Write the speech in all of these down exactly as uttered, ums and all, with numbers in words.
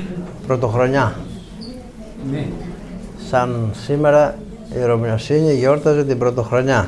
πρωτοχρονιά. Ναι. Σαν σήμερα η Ρωμιοσύνη γιόρταζε την πρωτοχρονιά.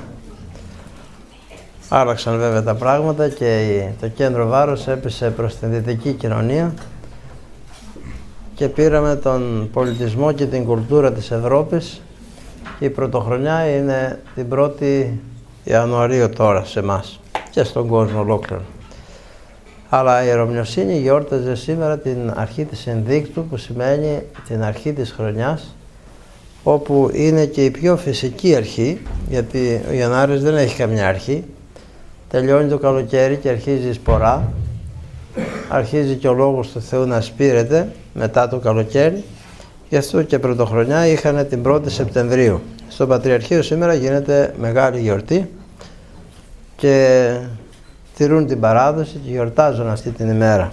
Άλλαξαν βέβαια τα πράγματα και το κέντρο βάρος έπεσε προς την δυτική κοινωνία και πήραμε τον πολιτισμό και την κουλτούρα της Ευρώπης και η πρωτοχρονιά είναι την πρώτη Ιανουαρίου τώρα σε εμάς και στον κόσμο ολόκληρο. Αλλά η Ρωμιοσύνη γιόρταζε σήμερα την αρχή της ενδείκτου, που σημαίνει την αρχή της χρονιάς, όπου είναι και η πιο φυσική αρχή, γιατί ο Γενάρης δεν έχει καμιά αρχή. Τελειώνει το καλοκαίρι και αρχίζει η σπορά, αρχίζει και ο Λόγος του Θεού να σπείρεται μετά το καλοκαίρι, γι' αυτό και πρωτοχρονιά είχαν την πρώτη Σεπτεμβρίου. Στο Πατριαρχείο σήμερα γίνεται μεγάλη γιορτή και τηρούν την παράδοση και γιορτάζουν αυτή την ημέρα.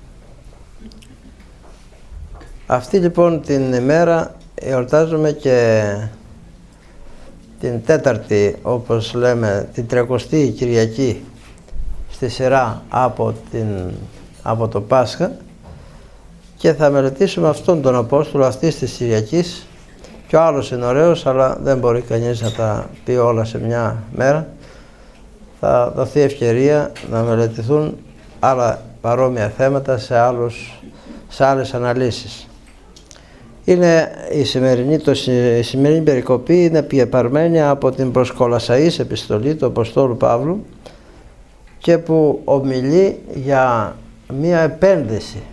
Αυτή λοιπόν την ημέρα γιορτάζουμε και την τέταρτη, όπως λέμε, την τριακοστή Κυριακή στη σειρά από, την, από το Πάσχα, και θα μελετήσουμε αυτόν τον Απόστολο αυτής της Κυριακής. Και ο άλλος είναι ωραίος, αλλά δεν μπορεί κανείς να τα πει όλα σε μια μέρα. Θα δοθεί ευκαιρία να μελετηθούν άλλα παρόμοια θέματα σε, άλλους, σε άλλες αναλύσεις. Είναι η σημερινή, το, η σημερινή περικοπή είναι πιεπαρμένη από την προς Κολασσαείς επιστολή του Αποστόλου Παύλου, και που ομιλεί για μία επένδυση.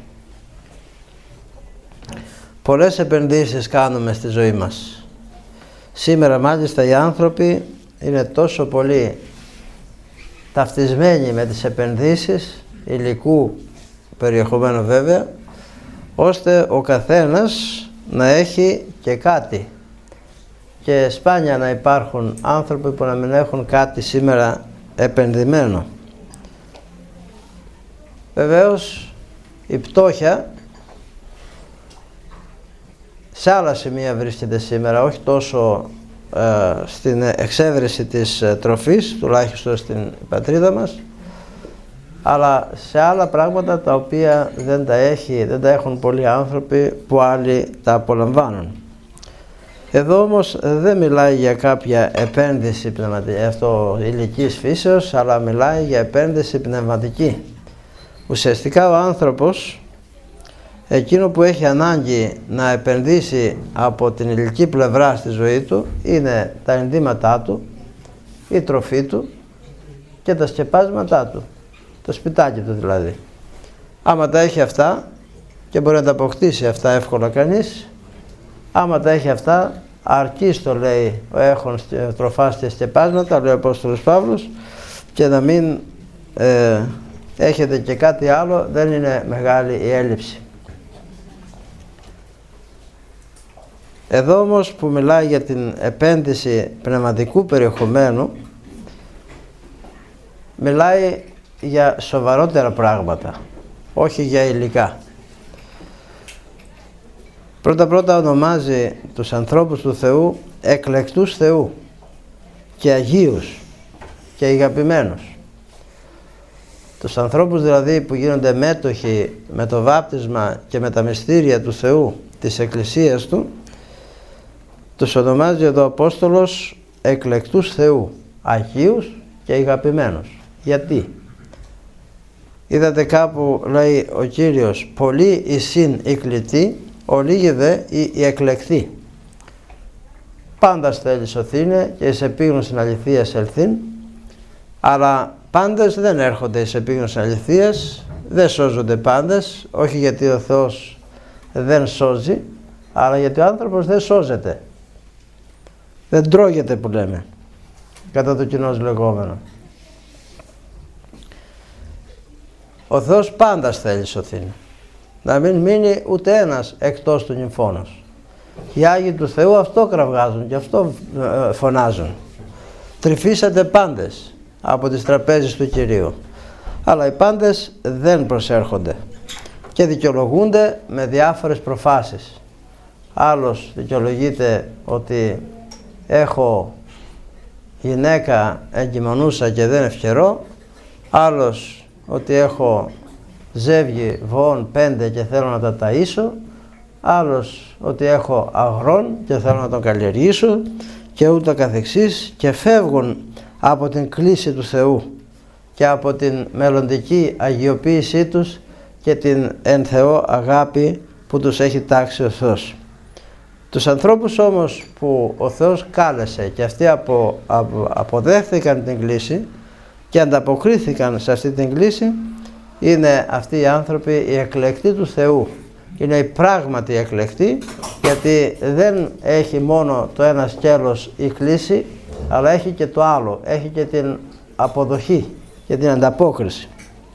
Πολλές επενδύσεις κάνουμε στη ζωή μας. Σήμερα μάλιστα οι άνθρωποι είναι τόσο πολύ ταυτισμένοι με τις επενδύσεις, υλικού περιεχομένου βέβαια, ώστε ο καθένας να έχει και κάτι. Και σπάνια να υπάρχουν άνθρωποι που να μην έχουν κάτι σήμερα επενδυμένο. Βεβαίως η πτώχεια σε άλλα σημεία βρίσκεται σήμερα, όχι τόσο ε, στην εξέβρεση της ε, τροφής, τουλάχιστον στην πατρίδα μας, αλλά σε άλλα πράγματα τα οποία δεν τα, έχει, δεν τα έχουν πολλοί άνθρωποι, που άλλοι τα απολαμβάνουν. Εδώ όμως δεν μιλάει για κάποια επένδυση πνευματική, αυτό ηλικής φύσεως, αλλά μιλάει για επένδυση πνευματική. Ουσιαστικά ο άνθρωπος, εκείνο που έχει ανάγκη να επενδύσει από την υλική πλευρά στη ζωή του, είναι τα ενδύματά του, η τροφή του και τα σκεπάσματά του, το σπιτάκι του δηλαδή. Άμα τα έχει αυτά, και μπορεί να τα αποκτήσει αυτά εύκολα κανείς, άμα τα έχει αυτά, αρκείς, το λέει ο έχων τροφάς και σκεπάσματα, λέει ο Απόστολος Παύλος, και να μην ε, έχετε και κάτι άλλο, δεν είναι μεγάλη η έλλειψη. Εδώ όμως που μιλάει για την επένδυση πνευματικού περιεχομένου, μιλάει για σοβαρότερα πράγματα, όχι για υλικά. Πρώτα πρώτα ονομάζει τους ανθρώπους του Θεού εκλεκτούς Θεού και αγίους και αγαπημένους. Τους ανθρώπους δηλαδή που γίνονται μέτοχοι με το βάπτισμα και με τα μυστήρια του Θεού, της Εκκλησίας Του, τους ονομάζει εδώ ο Απόστολος εκλεκτούς Θεού, αγίους και αγαπημένους. Γιατί? Είδατε κάπου λέει ο Κύριος, πολλοί εισήν οι κλητοί, ολίγοι δε οι εκλεκτοί. Πάντας θέλει σωθήνε και εις επίγνωσιν αληθείας ελθύν, αλλά πάντες δεν έρχονται εις επίγνωσιν αληθείας, δεν σώζονται πάντες, όχι γιατί ο Θεός δεν σώζει, αλλά γιατί ο άνθρωπος δεν σώζεται. Δεν τρώγεται που λέμε, κατά το κοινός λεγόμενο. Ο Θεός πάντας θέλει σωθήνε, να μην μείνει ούτε ένας εκτός του νυμφώνος. Οι Άγιοι του Θεού αυτό κραυγάζουν και αυτό φωνάζουν. Τρυφήσατε πάντες από τις τραπέζες του Κυρίου. Αλλά οι πάντες δεν προσέρχονται και δικαιολογούνται με διάφορες προφάσεις. Άλλος δικαιολογείται ότι έχω γυναίκα εγκυμονούσα και δεν ευκαιρώ, άλλος ότι έχω ζεύγη βοών πέντε και θέλω να τα ταΐσω, άλλος ότι έχω αγρόν και θέλω να τον καλλιεργήσω και ούτω καθεξής, και φεύγουν από την κλίση του Θεού και από την μελλοντική αγιοποίησή τους και την εν Θεώ αγάπη που τους έχει τάξει ο Θεός. Τους ανθρώπους όμως που ο Θεός κάλεσε και αυτοί απο, απο, αποδέχθηκαν την κλίση και ανταποκρίθηκαν σε αυτή την κλίση, είναι αυτοί οι άνθρωποι οι εκλεκτοί του Θεού. Είναι οι πράγματι εκλεκτοί, γιατί δεν έχει μόνο το ένα σκέλος η κλίση, αλλά έχει και το άλλο, έχει και την αποδοχή και την ανταπόκριση.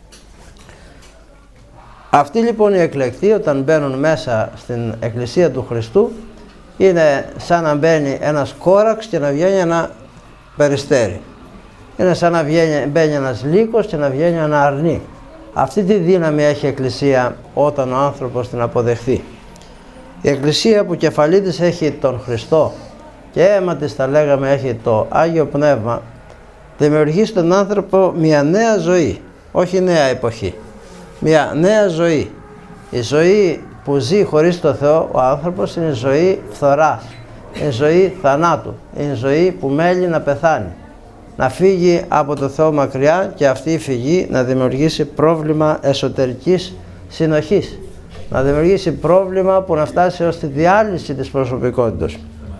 Αυτοί λοιπόν οι εκλεκτοί, όταν μπαίνουν μέσα στην Εκκλησία του Χριστού, είναι σαν να μπαίνει ένας κόραξ και να βγαίνει ένα περιστέρι. Είναι σαν να βγαίνει, μπαίνει ένας λύκος και να βγαίνει ένα αρνί. Αυτή τη δύναμη έχει η Εκκλησία όταν ο άνθρωπος την αποδεχθεί. Η Εκκλησία που κεφαλή της έχει τον Χριστό και αίμα της, θα λέγαμε, έχει το Άγιο Πνεύμα, δημιουργεί στον άνθρωπο μια νέα ζωή, όχι νέα εποχή, μια νέα ζωή. Η ζωή που ζει χωρίς το Θεό ο άνθρωπος είναι ζωή φθοράς, είναι ζωή θανάτου, είναι ζωή που μέλει να πεθάνει, να φύγει από το Θεό μακριά, και αυτή η φυγή να δημιουργήσει πρόβλημα εσωτερικής συνοχής, να δημιουργήσει πρόβλημα που να φτάσει ως τη διάλυση της προσωπικότητας.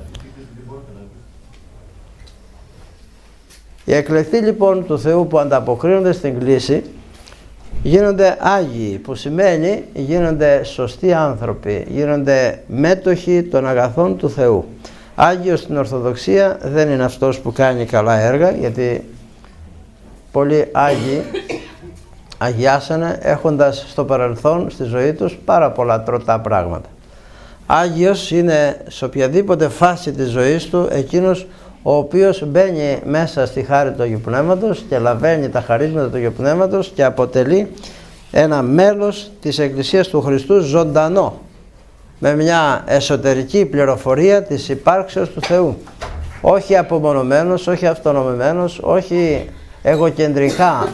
Οι εκλεκτοί λοιπόν του Θεού που ανταποκρίνονται στην κλίση γίνονται Άγιοι, που σημαίνει γίνονται σωστοί άνθρωποι, γίνονται μέτοχοι των αγαθών του Θεού. Άγιος στην Ορθοδοξία δεν είναι αυτός που κάνει καλά έργα, γιατί πολλοί Άγιοι αγιάσανε έχοντας στο παρελθόν στη ζωή τους πάρα πολλά τροτά πράγματα. Άγιος είναι σε οποιαδήποτε φάση της ζωής του εκείνος ο οποίος μπαίνει μέσα στη χάρη του Αγίου Πνεύματος και λαβαίνει τα χαρίσματα του Αγίου Πνεύματος και αποτελεί ένα μέλος της Εκκλησίας του Χριστού ζωντανό, με μια εσωτερική πληροφορία της υπάρξεως του Θεού. Όχι απομονωμένος, όχι αυτονομημένος, όχι εγωκεντρικά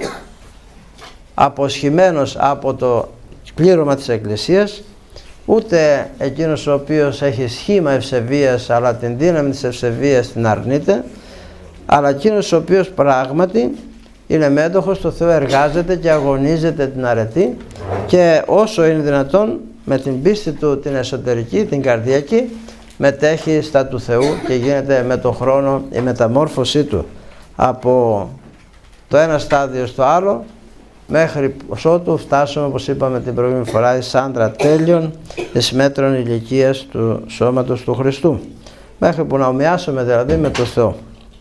αποσχημένος από το πλήρωμα της Εκκλησίας, ούτε εκείνος ο οποίος έχει σχήμα ευσεβίας αλλά την δύναμη της ευσεβίας την αρνείται, αλλά εκείνος ο οποίος πράγματι είναι μέτοχος του Θεού, εργάζεται και αγωνίζεται την αρετή και όσο είναι δυνατόν με την πίστη του την εσωτερική, την καρδιακή, μετέχει στα του Θεού και γίνεται με τον χρόνο η μεταμόρφωσή του από το ένα στάδιο στο άλλο, μέχρι ότου φτάσουμε, όπως είπαμε την προηγούμενη φορά, εις άντρα τέλειων εις μέτρων ηλικίας του σώματος του Χριστού, μέχρι που να ομοιάσουμε δηλαδή με τον Θεό.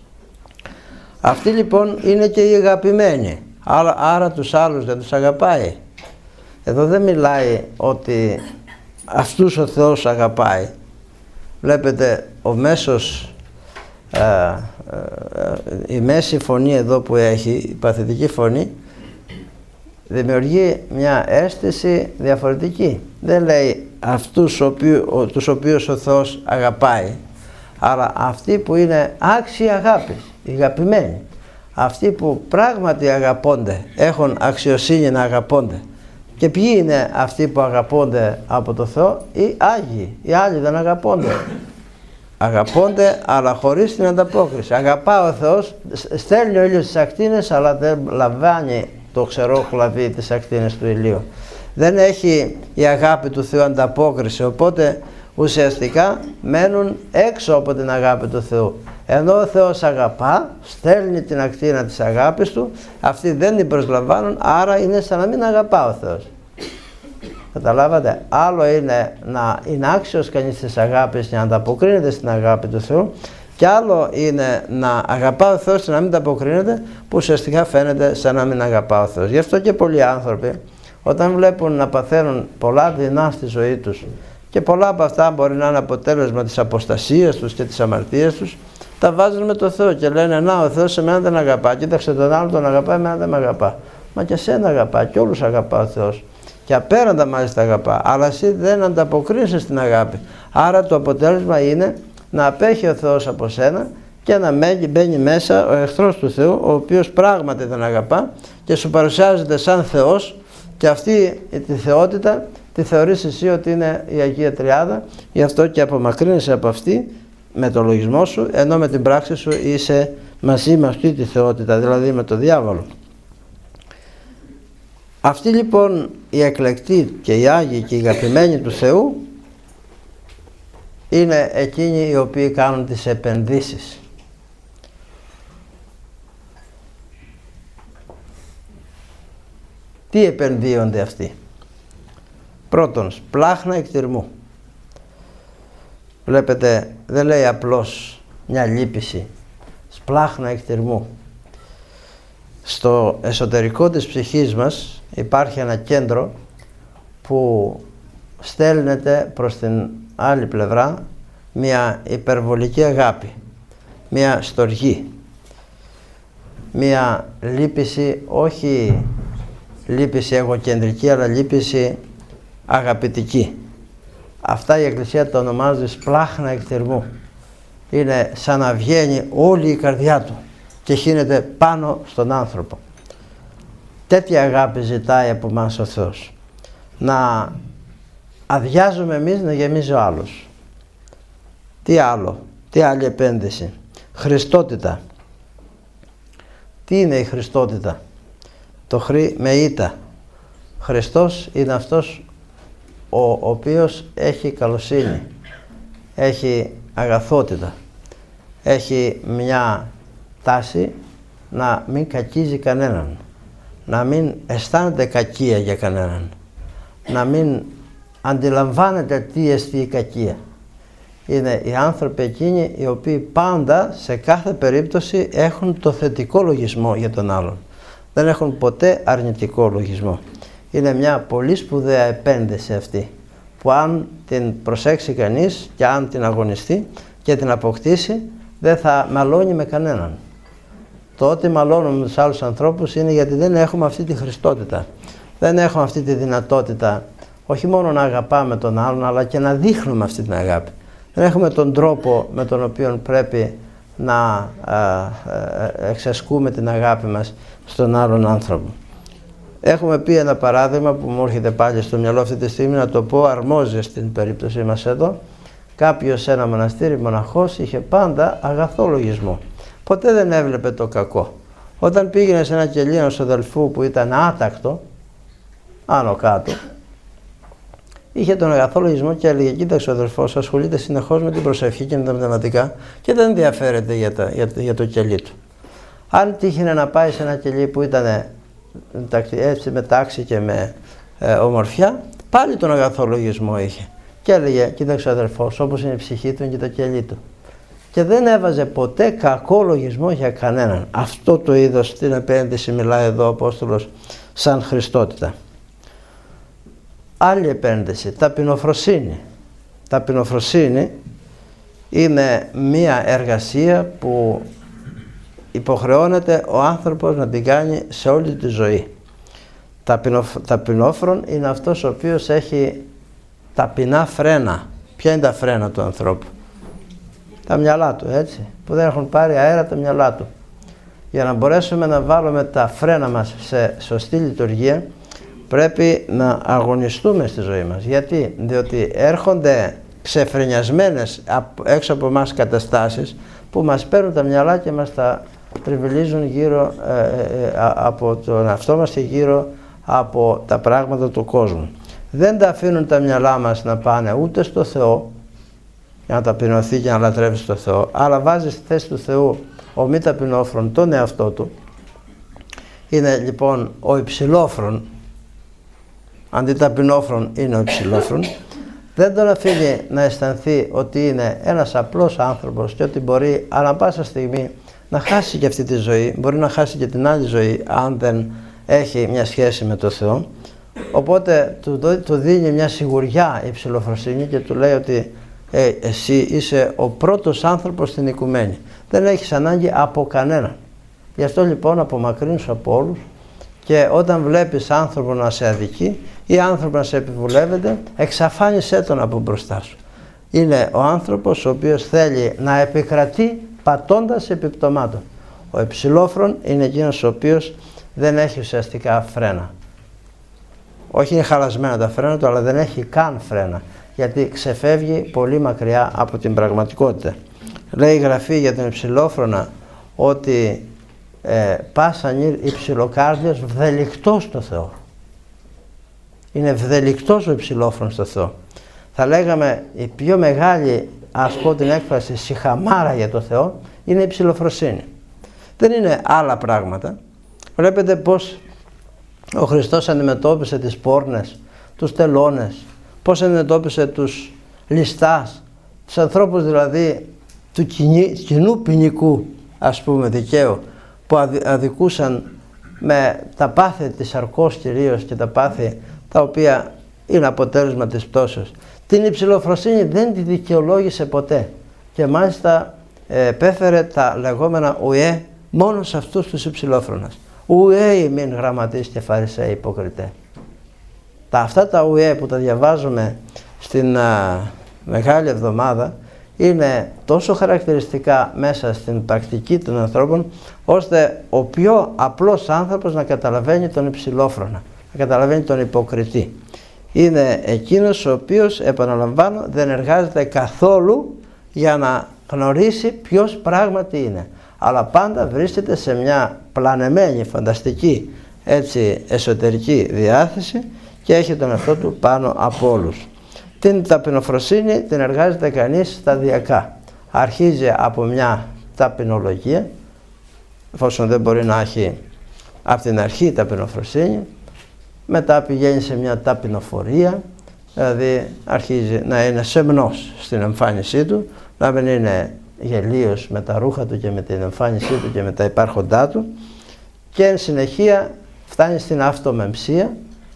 Αυτοί λοιπόν είναι και οι αγαπημένοι, άρα, άρα τους άλλους δεν τους αγαπάει. Εδώ δεν μιλάει ότι αυτούς ο Θεός αγαπάει. Βλέπετε ο μέσος, ε, ε, ε, η μέση φωνή εδώ που έχει, η παθητική φωνή, δημιουργεί μια αίσθηση διαφορετική. Δεν λέει αυτούς οποίου, τους οποίους ο Θεός αγαπάει, αλλά αυτοί που είναι άξιοι αγάπης, οι αγαπημένοι, αυτοί που πράγματι αγαπώνται, έχουν αξιοσύνη να αγαπώνται. Και ποιοι είναι αυτοί που αγαπώνται από το Θεό? Οι Άγιοι. Οι άλλοι δεν αγαπώνται. Αγαπώνται αλλά χωρίς την ανταπόκριση. Αγαπά ο Θεός, στέλνει ο ήλιος στις ακτίνες, αλλά δεν λαμβάνει το ξερό κλαδί της ακτίνες του ηλίου. Δεν έχει η αγάπη του Θεού ανταπόκριση, οπότε ουσιαστικά μένουν έξω από την αγάπη του Θεού. Ενώ ο Θεός αγαπά, στέλνει την ακτίνα της αγάπης του, αυτοί δεν την προσλαμβάνουν, άρα είναι σαν να μην αγαπά ο Θεός. Καταλάβατε, άλλο είναι να είναι άξιος κανείς της αγάπης και να ανταποκρίνεται στην αγάπη του Θεού, και άλλο είναι να αγαπά ο Θεός και να μην ανταποκρίνεται, που ουσιαστικά φαίνεται σαν να μην αγαπά ο Θεός. Γι' αυτό και πολλοί άνθρωποι, όταν βλέπουν να παθαίνουν πολλά δεινά στη ζωή τους, και πολλά από αυτά μπορεί να είναι αποτέλεσμα της αποστασίας τους και της αμαρτίας τους, τα βάζουν με το Θεό και λένε να, ο Θεός εμένα δεν αγαπά, κοίταξε τον άλλον τον αγαπά, εμένα δεν με αγαπά. Μα και εσένα αγαπά, και όλους αγαπά ο Θεός, και απέραντα μάλιστα αγαπά, αλλά εσύ δεν ανταποκρίνεσαι στην αγάπη. Άρα το αποτέλεσμα είναι να απέχει ο Θεός από σένα και να μπαίνει μέσα ο εχθρός του Θεού, ο οποίος πράγματι δεν αγαπά και σου παρουσιάζεται σαν Θεός Και αυτή τη θεότητα τη θεωρείς εσύ ότι είναι η Αγία Τριάδα, γι' αυτό και απομακρύνεσαι από αυτή με το λογισμό σου, ενώ με την πράξη σου είσαι μαζί με αυτή τη θεότητα, δηλαδή με το διάβολο. Αυτοί λοιπόν οι εκλεκτοί και οι Άγιοι και οι αγαπημένοι του Θεού είναι εκείνοι οι οποίοι κάνουν τις επενδύσεις. Τι επενδύονται αυτοί? Πρώτον, σπλάχνα εκτιρμού. Βλέπετε, δεν λέει απλώς μια λύπηση, σπλάχνα εκτιρμού. Στο εσωτερικό της ψυχής μας υπάρχει ένα κέντρο που στέλνεται προς την άλλη πλευρά μια υπερβολική αγάπη, μια στοργή, μια λύπηση, όχι λύπηση εγωκεντρική, αλλά λύπηση αγαπητική. Αυτά η Εκκλησία το ονομάζει σπλάχνα εκτιρμού. Είναι σαν να βγαίνει όλη η καρδιά του και χύνεται πάνω στον άνθρωπο. Τέτοια αγάπη ζητάει από μας ο Θεός. Να αδειάζουμε εμείς, να γεμίζει ο άλλος. Τι άλλο, τι άλλη επένδυση? Χριστότητα. Τι είναι η Χριστότητα? Το χρή με ήτα. Χριστός είναι αυτός ο οποίος έχει καλοσύνη, έχει αγαθότητα, έχει μια τάση να μην κακίζει κανέναν, να μην αισθάνεται κακία για κανέναν, να μην αντιλαμβάνεται τι εστί η κακία. Είναι οι άνθρωποι εκείνοι οι οποίοι πάντα σε κάθε περίπτωση έχουν το θετικό λογισμό για τον άλλον. Δεν έχουν ποτέ αρνητικό λογισμό. Είναι μια πολύ σπουδαία επένδυση αυτή, που αν την προσέξει κανείς και αν την αγωνιστεί και την αποκτήσει, δεν θα μαλώνει με κανέναν. Το ότι μαλώνουμε με τους άλλους ανθρώπους είναι γιατί δεν έχουμε αυτή τη Χριστότητα. Δεν έχουμε αυτή τη δυνατότητα όχι μόνο να αγαπάμε τον άλλον, αλλά και να δείχνουμε αυτή την αγάπη. Δεν έχουμε τον τρόπο με τον οποίο πρέπει να α, α, εξασκούμε την αγάπη μας στον άλλον άνθρωπο. Έχουμε πει ένα παράδειγμα που μου έρχεται πάλι στο μυαλό αυτή τη στιγμή, να το πω, αρμόζει στην περίπτωση μας εδώ. Κάποιος σε ένα μοναστήρι, μοναχός, είχε πάντα αγαθό λογισμό. Ποτέ δεν έβλεπε το κακό. Όταν πήγαινε σε ένα κελί ενός αδελφού που ήταν άτακτο, άνω κάτω, είχε τον αγαθό λογισμό και έλεγε: κοίταξε, ο αδελφός ασχολείται συνεχώς με την προσευχή και με τα πνευματικά και δεν ενδιαφέρεται για, τα, για, για το κελί του. Αν τύχαινε να πάει σε ένα κελί που ήταν έτσι με τάξη και με ε, ομορφιά, πάλι τον αγαθό λογισμό είχε. Και έλεγε: κοίταξε, ο αδελφός, όπως είναι η ψυχή του, είναι και το κελί του. Και δεν έβαζε ποτέ κακό λογισμό για κανέναν. Αυτό το είδος την επένδυση μιλάει εδώ ο Απόστολος σαν Χριστότητα. Άλλη επένδυση, ταπεινοφροσύνη. Ταπεινοφροσύνη είναι μία εργασία που υποχρεώνεται ο άνθρωπος να την κάνει σε όλη τη ζωή. Ταπεινοφ... Ταπεινόφρον είναι αυτός ο οποίος έχει ταπεινά φρένα. Ποια είναι τα φρένα του ανθρώπου? Τα μυαλά του, έτσι, που δεν έχουν πάρει αέρα τα μυαλά του. Για να μπορέσουμε να βάλουμε τα φρένα μας σε σωστή λειτουργία, πρέπει να αγωνιστούμε στη ζωή μας. Γιατί? Διότι έρχονται ξεφρενιασμένες έξω από εμάς καταστάσεις που μας παίρνουν τα μυαλά και μας τα τριβιλίζουν γύρω ε, ε, από τον εαυτό μας και γύρω από τα πράγματα του κόσμου. Δεν τα αφήνουν τα μυαλά μας να πάνε ούτε στο Θεό, για να ταπεινωθεί και να λατρεύει στο Θεό, αλλά βάζει στη θέση του Θεού ο μη ταπεινόφρον τον εαυτό του. Είναι λοιπόν ο υψηλόφρον, αντί ταπεινόφρον είναι ο υψηλόφρον. Δεν τον αφήνει να αισθανθεί ότι είναι ένας απλός άνθρωπος και ότι μπορεί ανά πάσα στιγμή να χάσει και αυτή τη ζωή, μπορεί να χάσει και την άλλη ζωή αν δεν έχει μια σχέση με τον Θεό. Οπότε του, του δίνει μια σιγουριά η ψηλοφροσύνη και του λέει ότι ε, εσύ είσαι ο πρώτος άνθρωπος στην οικουμένη. Δεν έχεις ανάγκη από κανέναν. Γι' αυτό λοιπόν απομακρύνσου από όλους και όταν βλέπεις άνθρωπο να σε αδικεί ή άνθρωπο να σε επιβουλεύεται, εξαφάνισέ τον από μπροστά σου. Είναι ο άνθρωπος ο οποίος θέλει να επικρατεί πατώντας επιπτωμάτων. Ο υψηλόφρον είναι εκείνος ο οποίος δεν έχει ουσιαστικά φρένα. όχι είναι χαλασμένα τα φρένα του, αλλά δεν έχει καν φρένα, γιατί ξεφεύγει πολύ μακριά από την πραγματικότητα. Λέει η Γραφή για τον υψηλόφρονα ότι ε, πάσαν υψηλοκάρδιος βδελικτός στο Θεό. Είναι βδελικτός ο υψηλόφρονος στο Θεό. Θα λέγαμε η πιο μεγάλη, ας πω την έκφραση, σιχαμάρα για το Θεό είναι η υψηλοφροσύνη. Δεν είναι άλλα πράγματα. Βλέπετε πως ο Χριστός αντιμετώπισε τις πόρνες, τους τελώνες, πώς αντιμετώπισε τους ληστάς, τους ανθρώπους δηλαδή του κοινού ποινικού, ας πούμε, δικαίου, που αδικούσαν με τα πάθη της σαρκός κυρίως και τα πάθη τα οποία είναι αποτέλεσμα της πτώσεως. Την υψηλοφροσύνη δεν τη δικαιολόγησε ποτέ και μάλιστα ε, πέφερε τα λεγόμενα ουέ μόνο σε αυτούς τους υψηλόφρονας. Ουέ ημίν γραμματείς και φαρισαίοι υποκριτέ. Τα, αυτά τα ουέ που τα διαβάζουμε στην α, Μεγάλη Εβδομάδα είναι τόσο χαρακτηριστικά μέσα στην πρακτική των ανθρώπων, ώστε ο πιο απλός άνθρωπος να καταλαβαίνει τον υψηλόφρονα, να καταλαβαίνει τον υποκριτή. Είναι εκείνος ο οποίος, επαναλαμβάνω, δεν εργάζεται καθόλου για να γνωρίσει ποιος πράγματι είναι, αλλά πάντα βρίσκεται σε μια πλανεμένη, φανταστική, έτσι, εσωτερική διάθεση και έχει τον εαυτό του πάνω από όλους. Την ταπεινοφροσύνη την εργάζεται κανείς σταδιακά. Αρχίζει από μια ταπεινολογία, εφόσον δεν μπορεί να έχει από την αρχή ταπεινοφροσύνη, μετά πηγαίνει σε μια ταπεινοφορία, δηλαδή αρχίζει να είναι σεμνός στην εμφάνισή του, να μην είναι γελίος με τα ρούχα του και με την εμφάνισή του και με τα υπάρχοντά του, και εν συνεχεία φτάνει στην αυτομεμψία,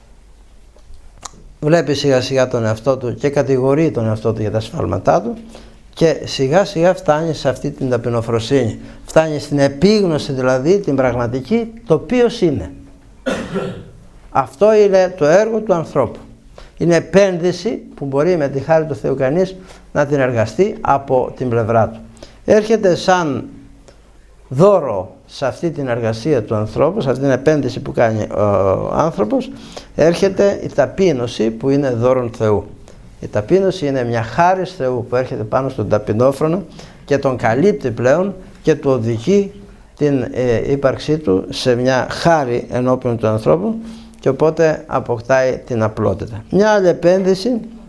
βλέπει σιγά σιγά τον εαυτό του και κατηγορεί τον εαυτό του για τα σφάλματά του και σιγά σιγά φτάνει σε αυτή την ταπεινοφροσύνη. Φτάνει στην επίγνωση, δηλαδή την πραγματική, το ποιος είναι. Αυτό είναι το έργο του ανθρώπου. Είναι επένδυση που μπορεί με τη χάρη του Θεού κανείς να την εργαστεί από την πλευρά του. Έρχεται σαν δώρο σε αυτή την εργασία του ανθρώπου, σε αυτή την επένδυση που κάνει ο άνθρωπος, έρχεται η ταπείνωση που είναι δώρον Θεού. Η ταπείνωση είναι μια χάρις Θεού που έρχεται πάνω στον ταπεινόφρονο και τον καλύπτει πλέον και του οδηγεί την ε, ύπαρξή του σε μια χάρη ενώπιον του ανθρώπου, και οπότε αποκτάει την απλότητα. Μια άλλη επένδυση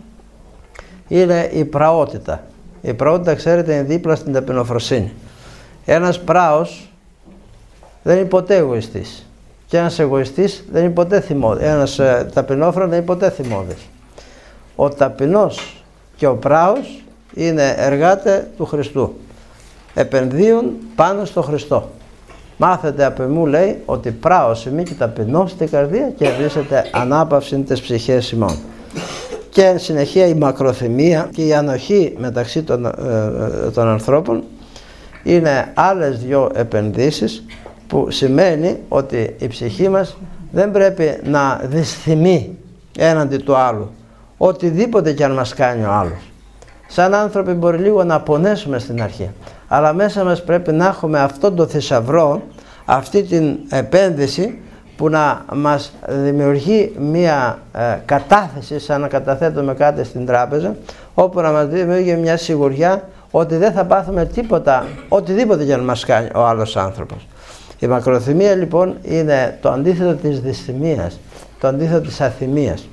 είναι η πραότητα. Η πραότητα, ξέρετε, είναι δίπλα στην ταπεινοφροσύνη. Ένας πράος δεν είναι ποτέ εγωιστής, και ένας εγωιστής δεν είναι ποτέ θυμώδης. Ένας ε, ταπεινόφρονος δεν είναι ποτέ θυμώδης. Ο ταπεινός και ο πράος είναι εργάτε του Χριστού. Επενδύουν πάνω στο Χριστό. Μάθετε από εμού, λέει, ότι πράος ημί και ταπεινός την καρδία και βρίσκεται ανάπαυση της ψυχές ημών. Και εν συνεχεία η μακροθυμία και η ανοχή μεταξύ των, ε, των ανθρώπων είναι άλλες δυο επενδύσεις, που σημαίνει ότι η ψυχή μας δεν πρέπει να δυσθυμεί έναντι του άλλου, οτιδήποτε και αν μας κάνει ο άλλος. Σαν άνθρωποι μπορεί λίγο να πονέσουμε στην αρχή, αλλά μέσα μας πρέπει να έχουμε αυτόν τον θησαυρό, αυτή την επένδυση που να μας δημιουργεί μία ε, κατάθεση, σαν να καταθέτουμε κάτι στην τράπεζα, όπου να μας δημιουργεί μια σιγουριά ότι δεν θα πάθουμε τίποτα, οτιδήποτε για να μας κάνει ο άλλος άνθρωπος. Η μακροθυμία λοιπόν είναι το αντίθετο της δυσθυμίας, το αντίθετο της αθυμίας.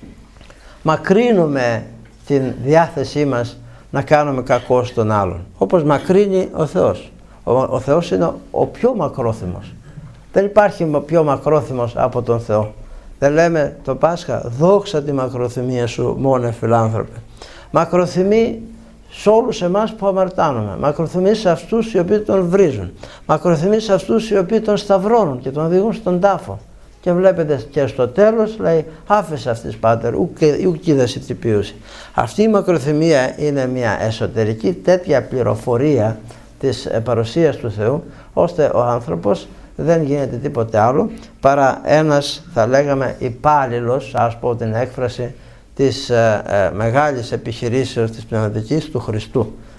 Μακρύνουμε την διάθεσή μας να κάνουμε κακό στον άλλον, όπως μακρύνει ο Θεός. Ο, ο Θεός είναι ο πιο μακρόθυμος. Δεν υπάρχει πιο μακρόθυμος από τον Θεό. Δεν λέμε το Πάσχα, δόξα τη μακροθυμία σου μόνε φιλάνθρωπε. Μακροθυμεί σε όλους εμάς που αμαρτάνουμε. Μακροθυμεί σε αυτούς οι οποίοι τον βρίζουν. Μακροθυμεί σε αυτούς οι οποίοι τον σταυρώνουν και τον οδηγούν στον τάφο. Και βλέπετε και στο τέλος λέει, άφησε αυτής πάτερ, ουκ είδας η τυπίωση. Αυτή η μακροθυμία είναι μια εσωτερική τέτοια πληροφορία της παρουσίας του Θεού, ώστε ο άνθρωπος δεν γίνεται τίποτε άλλο παρά ένας, θα λέγαμε, υπάλληλος, ας πω την έκφραση, της ε, ε, μεγάλης επιχειρήσεως της πνευματικής του Χριστού.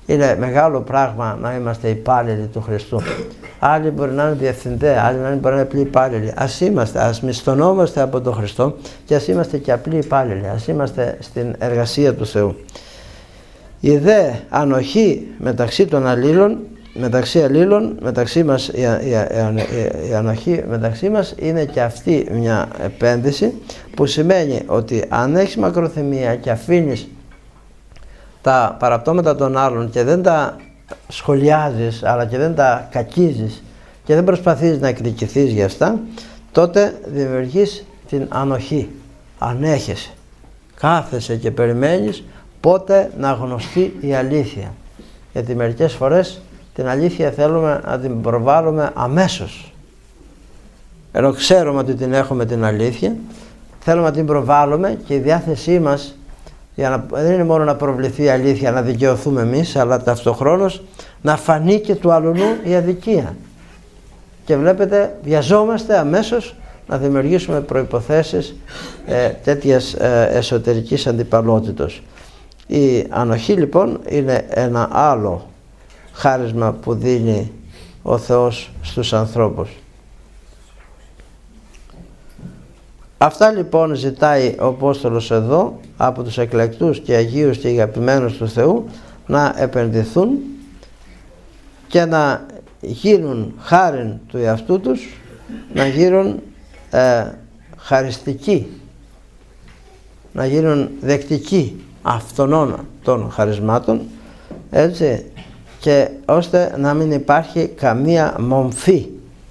Είναι μεγάλο πράγμα να είμαστε υπάλληλοι του Χριστού. Άλλοι μπορεί να είναι διευθυντές, άλλοι μπορεί να είναι απλοί υπάλληλοι. Ας είμαστε, ας μισθωνόμαστε από τον Χριστό και ας είμαστε και απλοί υπάλληλοι. Ας είμαστε στην εργασία του Θεού. Η δε ανοχή μεταξύ των αλλήλων, μεταξύ αλλήλων, μεταξύ μας, η, η, η, η ανοχή μεταξύ μας είναι και αυτή μια επένδυση, που σημαίνει ότι αν έχεις μακροθυμία και αφήνεις τα παραπτώματα των άλλων και δεν τα σχολιάζεις, αλλά και δεν τα κακίζεις και δεν προσπαθείς να εκδικηθείς για αυτά, τότε δημιουργείς την ανοχή. Ανέχεσαι, κάθεσαι και περιμένεις πότε να γνωστεί η αλήθεια, γιατί μερικές φορές την αλήθεια θέλουμε να την προβάλλουμε αμέσως, ενώ ξέρουμε ότι την έχουμε την αλήθεια, θέλουμε να την προβάλλουμε και η διάθεσή μας για να, δεν είναι μόνο να προβληθεί η αλήθεια, να δικαιωθούμε εμείς, αλλά ταυτοχρόνως να φανεί και του αλλού η αδικία. Και βλέπετε, βιαζόμαστε αμέσως να δημιουργήσουμε προϋποθέσεις ε, τέτοιας ε, εσωτερικής αντιπαλότητος. Η ανοχή λοιπόν είναι ένα άλλο χάρισμα που δίνει ο Θεός στους ανθρώπους. Αυτά λοιπόν ζητάει ο Απόστολος εδώ από τους εκλεκτούς και αγίους και αγαπημένους του Θεού, να επενδυθούν και να γίνουν χάριν του εαυτού τους, να γίνουν ε, χαριστικοί, να γίνουν δεκτικοί αυτών των χαρισμάτων, έτσι, και ώστε να μην υπάρχει καμία μομφή.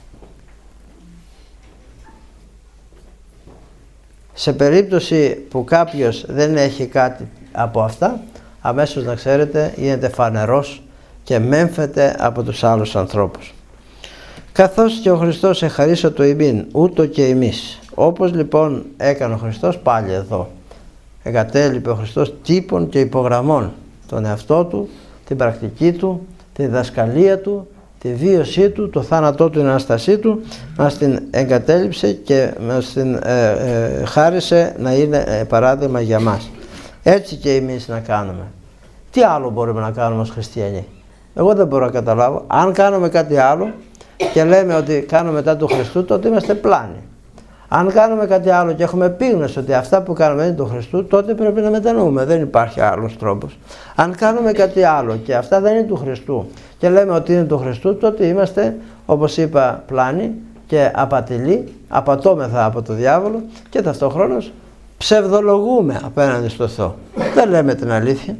Σε περίπτωση που κάποιος δεν έχει κάτι από αυτά, αμέσως να ξέρετε γίνεται φανερός και μέμφεται από τους άλλους ανθρώπους. Καθώς και ο Χριστός εχαρίσω το ημίν, ούτω και εμείς. Όπως λοιπόν έκανε ο Χριστός, πάλι εδώ εγκατέλειπε ο Χριστός τύπων και υπογραμμών τον εαυτό του, την πρακτική του, τη διδασκαλία του, τη βίωσή του, το θάνατό του, την Ανάστασή του, μας την εγκατέλειψε και μας την ε, ε, χάρισε να είναι ε, παράδειγμα για μας. Έτσι και εμείς να κάνουμε. Τι άλλο μπορούμε να κάνουμε ως χριστιανοί? Εγώ δεν μπορώ να καταλάβω. Αν κάνουμε κάτι άλλο και λέμε ότι κάνουμε μετά του Χριστού, τότε είμαστε πλάνοι. Αν κάνουμε κάτι άλλο και έχουμε επίγνωση ότι αυτά που κάνουμε είναι του Χριστού, τότε πρέπει να μετανοούμε. Δεν υπάρχει άλλος τρόπος. Αν κάνουμε κάτι άλλο και αυτά δεν είναι του Χριστού και λέμε ότι είναι του Χριστού, τότε είμαστε, όπως είπα, πλάνοι και απατηλοί, απατώμεθα από το διάβολο και ταυτοχρόνως ψευδολογούμε απέναντι στο Θεό. Δεν λέμε την αλήθεια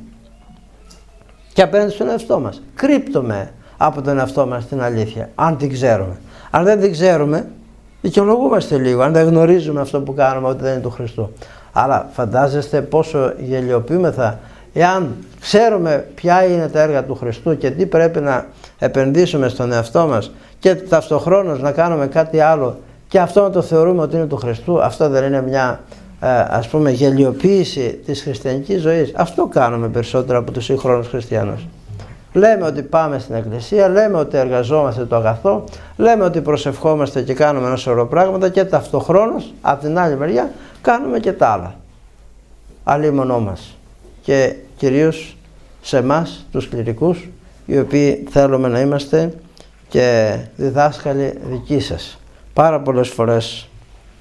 και απέναντι στον εαυτό μας. Κρύπτουμε από τον εαυτό μας την αλήθεια, αν την ξέρουμε. Αν δεν την ξέρουμε, δικαιολογούμαστε λίγο, αν δεν γνωρίζουμε αυτό που κάνουμε ότι δεν είναι του Χριστού. Αλλά φαντάζεστε πόσο γελιοποιούμεθα εάν ξέρουμε ποια είναι τα έργα του Χριστού και τι πρέπει να επενδύσουμε στον εαυτό μας και ταυτοχρόνως να κάνουμε κάτι άλλο και αυτό να το θεωρούμε ότι είναι του Χριστού. Αυτό δεν είναι μια ε, ας πούμε γελιοποίηση της χριστιανικής ζωής? Αυτό κάνουμε περισσότερο από τους σύγχρονους χριστιανούς. Λέμε ότι πάμε στην εκκλησία, λέμε ότι εργαζόμαστε το αγαθό, λέμε ότι προσευχόμαστε και κάνουμε ένα σωρό πράγματα και ταυτοχρόνως από την άλλη μεριά κάνουμε και τα άλλα. Αλίμονό μας. Και κυρίως σε εμάς τους κληρικούς, οι οποίοι θέλουμε να είμαστε και διδάσκαλοι δικοί σας. Πάρα πολλές φορές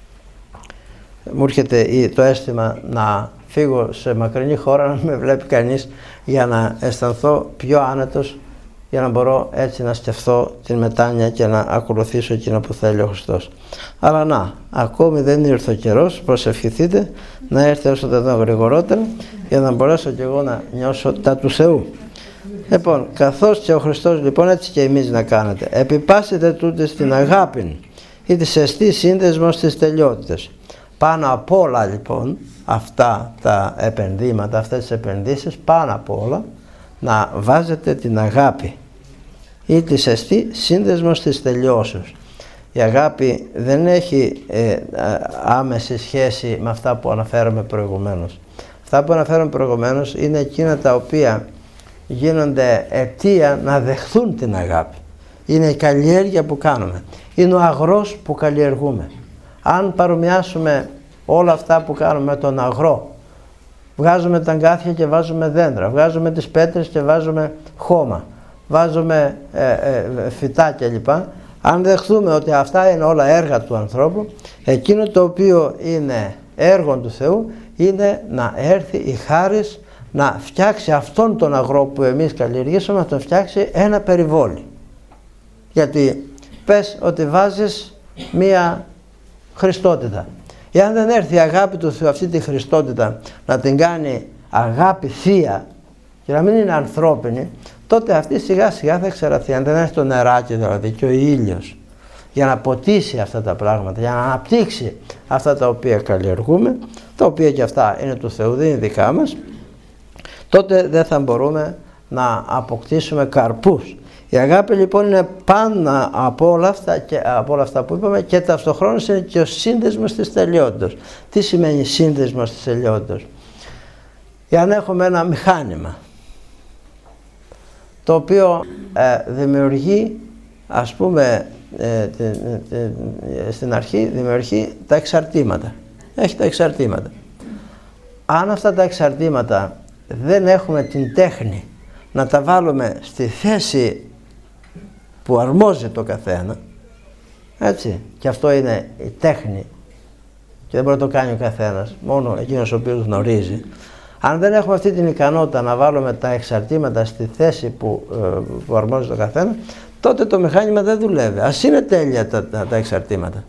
μου έρχεται το αίσθημα να φύγω σε μακρινή χώρα, να με βλέπει κανείς, για να αισθανθώ πιο άνετος, για να μπορώ έτσι να σκεφτώ την μετάνοια και να ακολουθήσω εκείνο που θέλει ο Χριστός. Αλλά να, ακόμη δεν ήρθε ο καιρός, προσευχηθείτε να έρθει όσο το δω γρηγορότερα, για να μπορέσω και εγώ να νιώσω τα του Θεού. Λοιπόν, καθώς και ο Χριστός, λοιπόν, έτσι και εμείς να κάνετε. Επιπάσετε τούτε στην αγάπη ή της εστί σύνδεσμος της τελειότητας. Πάνω απ' όλα λοιπόν αυτά τα επενδύματα, αυτές τις επενδύσεις, πάνω απ' όλα να βάζετε την αγάπη ή της εστί σύνδεσμος της τελειώσεως. Η αγάπη δεν έχει ε, άμεση σχέση με αυτά που αναφέραμε προηγουμένως. Αυτά που αναφέραμε προηγουμένως είναι εκείνα τα οποία γίνονται αιτία να δεχθούν την αγάπη. Είναι η καλλιέργεια που κάνουμε. Είναι ο αγρός που καλλιεργούμε. Αν παρομοιάσουμε όλα αυτά που κάνουμε με τον αγρό, Βγάζουμε τα αγκάθια και βάζουμε δέντρα, βγάζουμε τις πέτρες και βάζουμε χώμα, βάζουμε ε, ε, φυτά κλπ. Αν δεχθούμε ότι αυτά είναι όλα έργα του ανθρώπου, εκείνο το οποίο είναι έργο του Θεού είναι να έρθει η χάρις να φτιάξει αυτόν τον αγρό που εμείς καλλιεργήσαμε, να τον φτιάξει ένα περιβόλι. Γιατί πες ότι βάζεις μία χριστότητα. Εάν δεν έρθει η αγάπη του Θεού αυτή τη χριστότητα να την κάνει αγάπη θεία και να μην είναι ανθρώπινη, τότε αυτή σιγά σιγά θα εξαραθεί. Αν δεν έρθει το νεράκι δηλαδή και ο ήλιος για να ποτίσει αυτά τα πράγματα, για να αναπτύξει αυτά τα οποία καλλιεργούμε, τα οποία και αυτά είναι του Θεού, δεν είναι δικά μας, τότε δεν θα μπορούμε να αποκτήσουμε καρπούς. Η αγάπη λοιπόν είναι πάνω από όλα αυτά, και από όλα αυτά που είπαμε, και ταυτοχρόνως είναι και ο σύνδεσμος της τελειότητας. Τι σημαίνει σύνδεσμος της τελειότητας? Εάν έχουμε ένα μηχάνημα το οποίο ε, δημιουργεί, ας πούμε, ε, τε, τε, τε, στην αρχή δημιουργεί τα εξαρτήματα. Έχει τα εξαρτήματα. Αν αυτά τα εξαρτήματα δεν έχουμε την τέχνη να τα βάλουμε στη θέση που αρμόζει το καθένα, έτσι, και αυτό είναι η τέχνη και δεν μπορεί να το κάνει ο καθένας, μόνο εκείνος ο οποίος γνωρίζει. Αν δεν έχουμε αυτή την ικανότητα να βάλουμε τα εξαρτήματα στη θέση που, ε, που αρμόζει το καθένα, τότε το μηχάνημα δεν δουλεύει. Ας είναι τέλεια τα, τα, τα εξαρτήματα.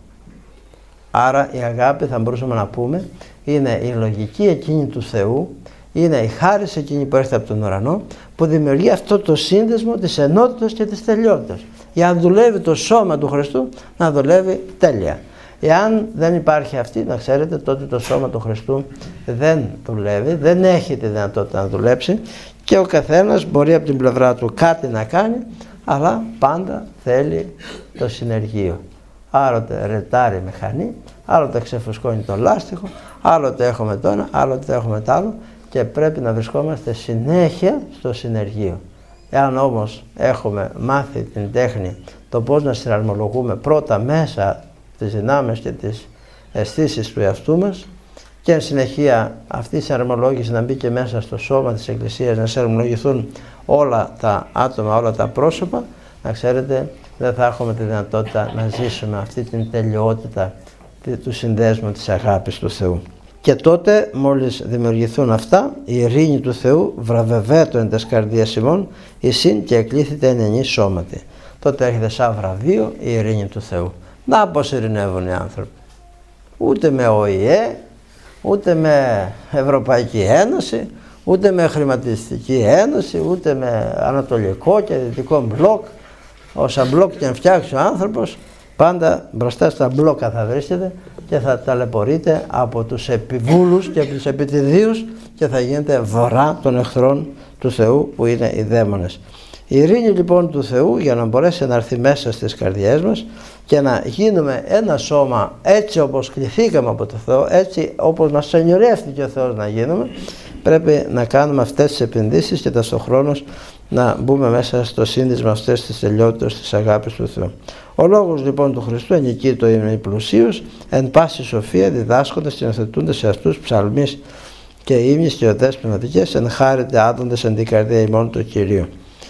Άρα η αγάπη, θα μπορούσαμε να πούμε, είναι η λογική εκείνη του Θεού, είναι η χάρις εκείνη που έρχεται από τον ουρανό, που δημιουργεί αυτό το σύνδεσμο της ενότητας και της τελειότητας. Για να δουλεύει το σώμα του Χριστού, να δουλεύει τέλεια. Εάν δεν υπάρχει αυτή, να ξέρετε, τότε το σώμα του Χριστού δεν δουλεύει, δεν έχει τη δυνατότητα να δουλέψει και ο καθένας μπορεί από την πλευρά του κάτι να κάνει, αλλά πάντα θέλει το συνεργείο. Άλλοτε ρετάρει η μηχανή, άλλοτε ξεφουσκώνει το λάστιχο, άλλοτε έχουμε το ένα, άλλοτε έχουμε το άλλο και πρέπει να βρισκόμαστε συνέχεια στο συνεργείο. Εάν όμως έχουμε μάθει την τέχνη το πώς να συναρμολογούμε πρώτα μέσα τις δυνάμεις και τις αισθήσεις του εαυτού μας και εν συνεχεία αυτή η συναρμολόγηση να μπει και μέσα στο σώμα της Εκκλησίας, να συναρμολογηθούν όλα τα άτομα, όλα τα πρόσωπα, να ξέρετε, δεν θα έχουμε τη δυνατότητα να ζήσουμε αυτή την τελειότητα του συνδέσμου της αγάπης του Θεού. Και τότε μόλις δημιουργηθούν αυτά, η ειρήνη του Θεού βραβευέτω εν τες καρδίας ημών, εισήν και εκλήθητε εν ενή σώματι. Τότε έρχεται σαν βραβείο η ειρήνη του Θεού. Να πως ειρηνεύουν οι άνθρωποι. Ούτε με Ο Η Ε, ούτε με Ευρωπαϊκή Ένωση, ούτε με Χρηματιστική Ένωση, ούτε με Ανατολικό και Δυτικό μπλοκ. Όσα μπλοκ και αν φτιάξει ο άνθρωπος, πάντα μπροστά στα μπλόκα θα βρίσκεται και θα ταλαιπωρείται από τους επιβούλους και από τους επιτιδίους και θα γίνεται βορρά των εχθρών του Θεού που είναι οι δαίμονες. Η ειρήνη λοιπόν του Θεού, για να μπορέσει να έρθει μέσα στις καρδιές μας και να γίνουμε ένα σώμα έτσι όπως κληθήκαμε από το Θεό, έτσι όπως μας ενιωρεύτηκε ο Θεός να γίνουμε, πρέπει να κάνουμε αυτές τις επενδύσεις και ταυτοχρόνως να μπούμε μέσα στο σύνδεσμο αυτές της τελειότητας της αγάπης του Θεού. Ο λόγος λοιπόν του Χριστού ενοικεί το ύμνο πλουσίους, εν πάση σοφία διδάσκοντας και υιοθετούνται σε αυτούς ψαλμείς και ύμνες και οδές πνευματικές, εν χάρητε άδοντες εν την καρδία ημών του Κυρίου.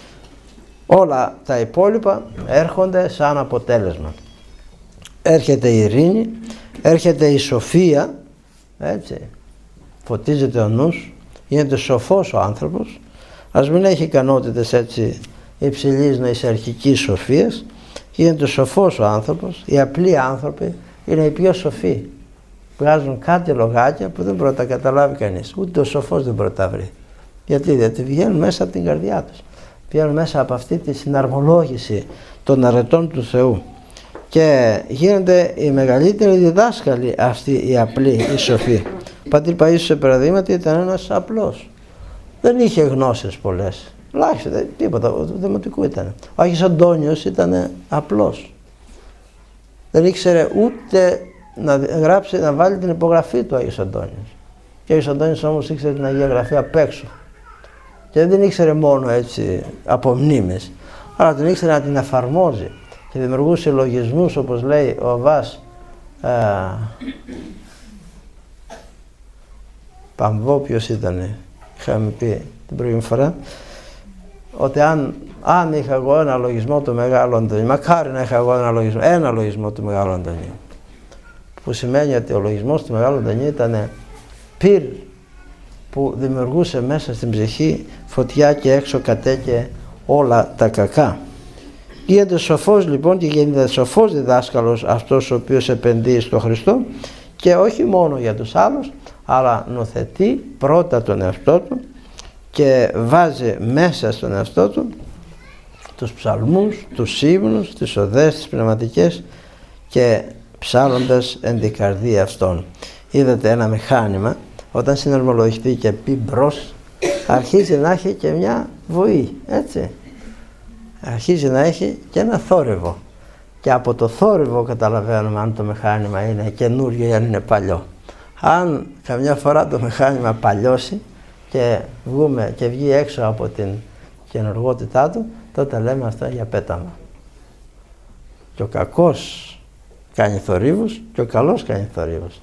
Όλα τα υπόλοιπα έρχονται σαν αποτέλεσμα. Έρχεται η ειρήνη, έρχεται η σοφία, έτσι, φωτίζεται ο νους, γίνεται σοφός ο άνθρωπος, ας μην έχει ικανότητες έτσι υψηλής νοησιαρχικής σοφίας, γίνεται σοφός ο άνθρωπος. Οι απλοί άνθρωποι είναι οι πιο σοφοί. Βγάζουν κάτι λογάκια που δεν μπορεί να τα καταλάβει κανείς, ούτε ο σοφός δεν μπορεί να τα βρει. Γιατί, γιατί βγαίνουν μέσα από την καρδιά τους. Βγαίνουν μέσα από αυτή τη συναρμολόγηση των αρετών του Θεού και γίνονται οι μεγαλύτεροι διδάσκαλοι αυτοί οι απλοί, οι σοφοί. Ο Πατήρ Παΐσιος σε παραδείγματι ήταν ένας απλός. Δεν είχε γνώσεις πολλές. Ελάχιστα, τίποτα, του Δημοτικού ήταν. Ο Άγιος Αντώνιος ήταν απλός. Δεν ήξερε ούτε να γράψει, να βάλει την υπογραφή του Άγιος Αντώνιος. Και ο Άγιος Αντώνιος όμως ήξερε την Αγία Γραφή απ' έξω. Και δεν ήξερε μόνο έτσι από μνήμες, αλλά την ήξερε να την εφαρμόζει και δημιουργούσε λογισμούς, όπως λέει ο Αββάς Παμβό ποιος ήτανε, είχαμε πει την προηγούμενη φορά, ότι αν, αν είχα εγώ ένα λογισμό του Μεγάλου Αντωνίου, μακάρι να είχα εγώ ένα λογισμό, ένα λογισμό του Μεγάλου Αντωνίου, που σημαίνει ότι ο λογισμός του Μεγάλου Αντωνίου ήταν πυρ που δημιουργούσε μέσα στην ψυχή φωτιά και έξω κατέκε όλα τα κακά. Γίνεται σοφός λοιπόν και γίνεται σοφός διδάσκαλος αυτός ο οποίος επενδύει στο Χριστό, και όχι μόνο για τους άλλους, αλλά νοθετεί πρώτα τον εαυτό του και βάζει μέσα στον εαυτό του τους ψαλμούς, τους ύμνους, τις οδές, τις πνευματικές, και ψάλλοντας εν την καρδία αυτών. Είδατε ένα μηχάνημα, όταν συναρμολογηθεί και πει μπρος, αρχίζει να έχει και μια βοή, έτσι. Αρχίζει να έχει και ένα θόρυβο. Και από το θόρυβο καταλαβαίνουμε αν το μηχάνημα είναι καινούριο ή αν είναι παλιό. Αν καμιά φορά το μηχάνημα παλιώσει και βγούμε και βγει έξω από την καινουργότητά του, τότε λέμε αυτά για πέταμα. Και ο κακός κάνει θορύβους και ο καλός κάνει θορύβους.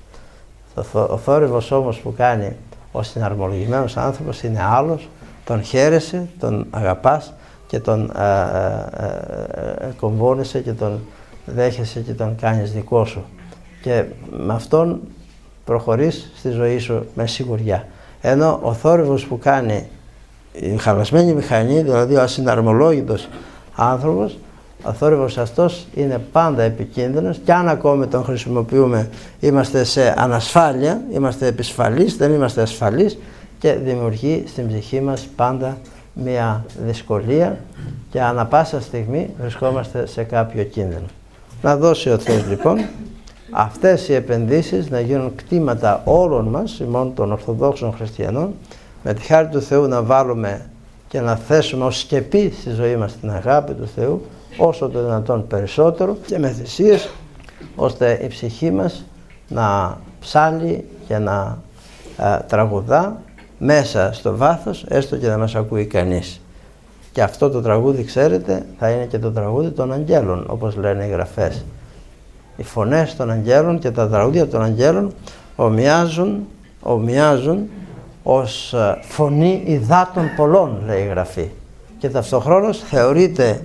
Ο θόρυβος όμως που κάνει ο συναρμολογημένος άνθρωπος είναι άλλος, τον χαίρεσαι, τον αγαπάς και τον ε, ε, ε, κομβώνεσαι και τον δέχεσαι και τον κάνεις δικό σου. Και με αυτόν προχωρείς στη ζωή σου με σιγουριά. Ενώ ο θόρυβος που κάνει η χαλασμένη μηχανή, δηλαδή ο ασυναρμολόγητος άνθρωπος, ο θόρυβος αυτός είναι πάντα επικίνδυνος, και αν ακόμη τον χρησιμοποιούμε είμαστε σε ανασφάλεια, είμαστε επισφαλείς, δεν είμαστε ασφαλείς, και δημιουργεί στην ψυχή μας πάντα μια δυσκολία και ανά πάσα στιγμή βρισκόμαστε σε κάποιο κίνδυνο. Να δώσει ο Θεός λοιπόν αυτές οι επενδύσεις να γίνουν κτήματα όλων μας, ημών των Ορθοδόξων Χριστιανών, με τη χάρη του Θεού να βάλουμε και να θέσουμε ως σκεπή στη ζωή μας την αγάπη του Θεού, όσο το δυνατόν περισσότερο, και με θυσίες, ώστε η ψυχή μας να ψάλλει και να α, τραγουδά μέσα στο βάθος, έστω και να μας ακούει κανείς. Και αυτό το τραγούδι, ξέρετε, θα είναι και το τραγούδι των αγγέλων, όπως λένε οι γραφές. Οι φωνές των αγγέλων και τα τραγούδια των αγγέλων ομοιάζουν, ομοιάζουν ως φωνή υδάτων πολλών, λέει η Γραφή. Και ταυτοχρόνως θεωρείται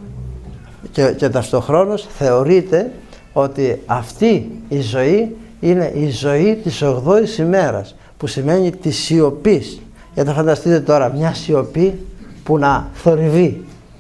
και, και ταυτοχρόνως θεωρείται ότι αυτή η ζωή είναι η ζωή της ογδόης ημέρας, που σημαίνει της σιωπής. Γιατί φανταστείτε τώρα μια σιωπή που να θορυβεί.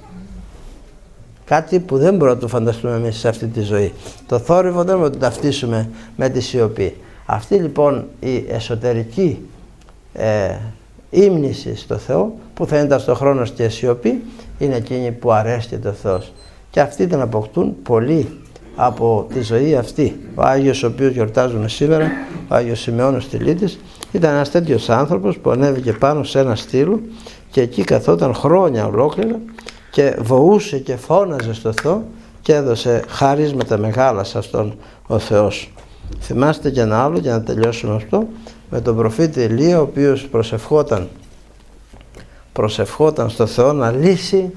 Κάτι που δεν μπορούμε να το φανταστούμε εμείς σε αυτή τη ζωή. Το θόρυβο δεν μπορούμε να το ταυτίσουμε με τη σιωπή. Αυτή λοιπόν η εσωτερική ε, ύμνηση στο Θεό, που θα είναι ταυτοχρόνως και σιωπή, είναι εκείνη που αρέσκεται ο Θεός. Και αυτοί την αποκτούν πολύ από τη ζωή αυτή. Ο Άγιος, ο οποίος γιορτάζουμε σήμερα, ο Άγιος Σημεώνος Τιλίτης, ήταν ένας τέτοιος άνθρωπος που ανέβηκε πάνω σε ένα στήλο και εκεί καθόταν χρόνια ολόκληρα και βοούσε και φώναζε στο Θεό και έδωσε χαρίσματα μεγάλα σε αυτόν ο Θεός. Θυμάστε και ένα άλλο, για να τελειώσουμε αυτό, με τον προφήτη Ηλία, ο οποίος προσευχόταν, προσευχόταν στο Θεό να λύσει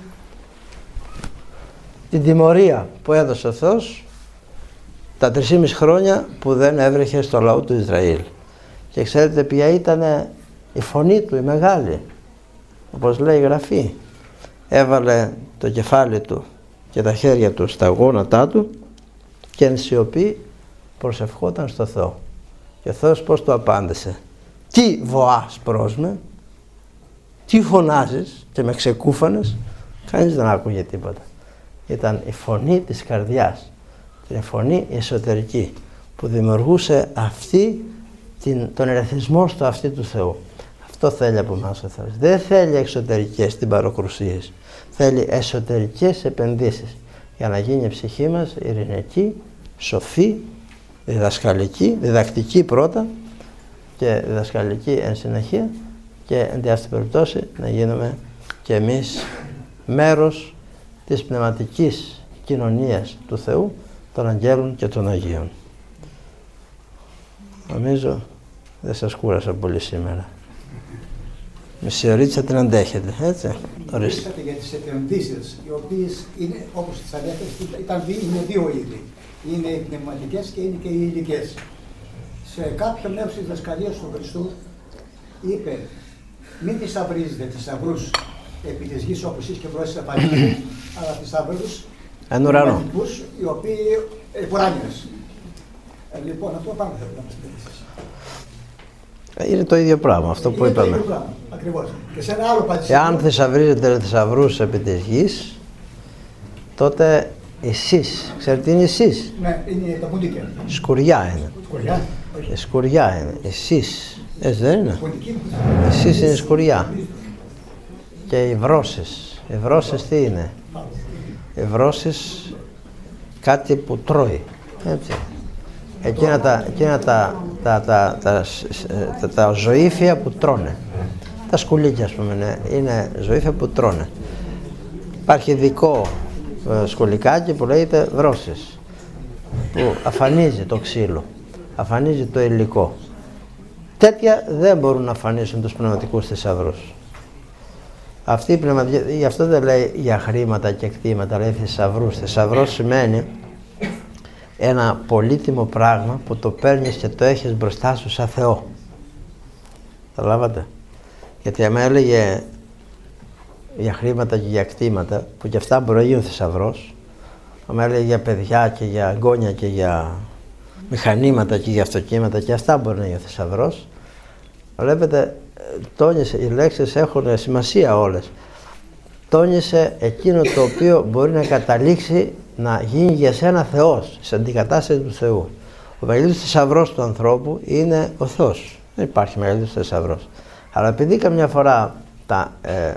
την τιμωρία που έδωσε ο Θεός τα τρισήμισι χρόνια που δεν έβρεχε στο λαό του Ισραήλ. Και ξέρετε ποια ήταν η φωνή του, η μεγάλη, όπως λέει η Γραφή. Έβαλε το κεφάλι του και τα χέρια του στα γόνατά του και εν σιωπή προσευχόταν στο Θεό. Και ο Θεός πώς το απάντησε? Τι βοάς προς με, τι φωνάζεις και με ξεκούφανες? Κανείς δεν άκουγε τίποτα. Ήταν η φωνή της καρδιάς, την φωνή εσωτερική που δημιουργούσε αυτή την, τον ερεθισμό στο αυτή του Θεού. Αυτό θέλει από εμάς ο Θεός. Δεν θέλει εξωτερικές τυμπαροκρουσίες. Θέλει εσωτερικές επενδύσεις για να γίνει η ψυχή μας ειρηνική, σοφή, διδασκαλική, διδακτική πρώτα και διδασκαλική εν συνεχεία, και εν τη αυτή περιπτώσει να γίνουμε και εμείς μέρος της πνευματικής κοινωνίας του Θεού, των αγγέλων και των Αγίων. Νομίζω δεν σας κούρασα πολύ σήμερα. Μισή ωρίτσα την αντέχετε, έτσι. Μιλήσατε για τις επενδύσεις, οι οποίες είναι, όπως τις ανέφερες, ήταν, είναι δύο είδη. Είναι οι πνευματικές και είναι και οι υλικές. Σε κάποιο μέρος της διδασκαλίας του Χριστού είπε μην θησαυρίζετε θησαυρούς επί της γης όπως είσαι και πρόσθεσης απαραίτητους, αλλά θησαυρούς εν ουρανό, οι οποίοι ουράνιες. Ε, λοιπόν, αυτό πάνω θέλω να μας πείτε. είναι το ίδιο πράγμα αυτό που είναι είπαμε. Το ίδιο πράγμα, ακριβώς. Και σε ένα άλλο πατησίδιο. Εάν θησαυρίζετε θησαυρούς επί της γης, τότε εσείς, ξέρετε τι είναι εσείς? Ναι, είναι τα πουντίκια. Σκουριά είναι. Σκουριά. Η σκουριά είναι. Εσείς, έτσι δεν είναι? Πουντική. Εσείς είναι σκουριά. Και οι βρώσεις. Οι βρώσεις τι είναι? Οι βρώσεις κάτι που τρώει. Έτσι. Εκείνα τα, εκείνα τα, τα, τα, τα, τα, τα ζωήφια που τρώνε. Τα σκουλίκια, ας πούμε, είναι, είναι ζωήφια που τρώνε. Υπάρχει ειδικό ε, σκολικάκι που λέγεται βρώσεις, που αφανίζει το ξύλο, αφανίζει το υλικό. Τέτοια δεν μπορούν να αφανίσουν τους πνευματικούς θησαυρούς. Αυτή η πνευματική, γι' αυτό δεν λέει για χρήματα και κτήματα, λέει θησαυρούς. Θησαυρός σημαίνει ένα πολύτιμο πράγμα που το παίρνεις και το έχεις μπροστά σου σαν Θεό. Καταλάβατε? Γιατί άμα έλεγε για χρήματα και για κτήματα, που και αυτά μπορεί να γίνουν θησαυρός, άμα έλεγε για παιδιά και για εγγόνια και για μηχανήματα και για αυτοκίνητα, και αυτά μπορεί να γίνουν θησαυρός. Βλέπετε, τόνισε, οι λέξεις έχουν σημασία όλες. Τόνισε εκείνο το οποίο μπορεί να καταλήξει να γίνει για σένα Θεός, σε αντικατάσταση του Θεού. Ο μεγαλύτερος θησαυρός του ανθρώπου είναι ο Θεός. Δεν υπάρχει μεγαλύτερος θησαυρός. Αλλά επειδή καμιά φορά τα ε,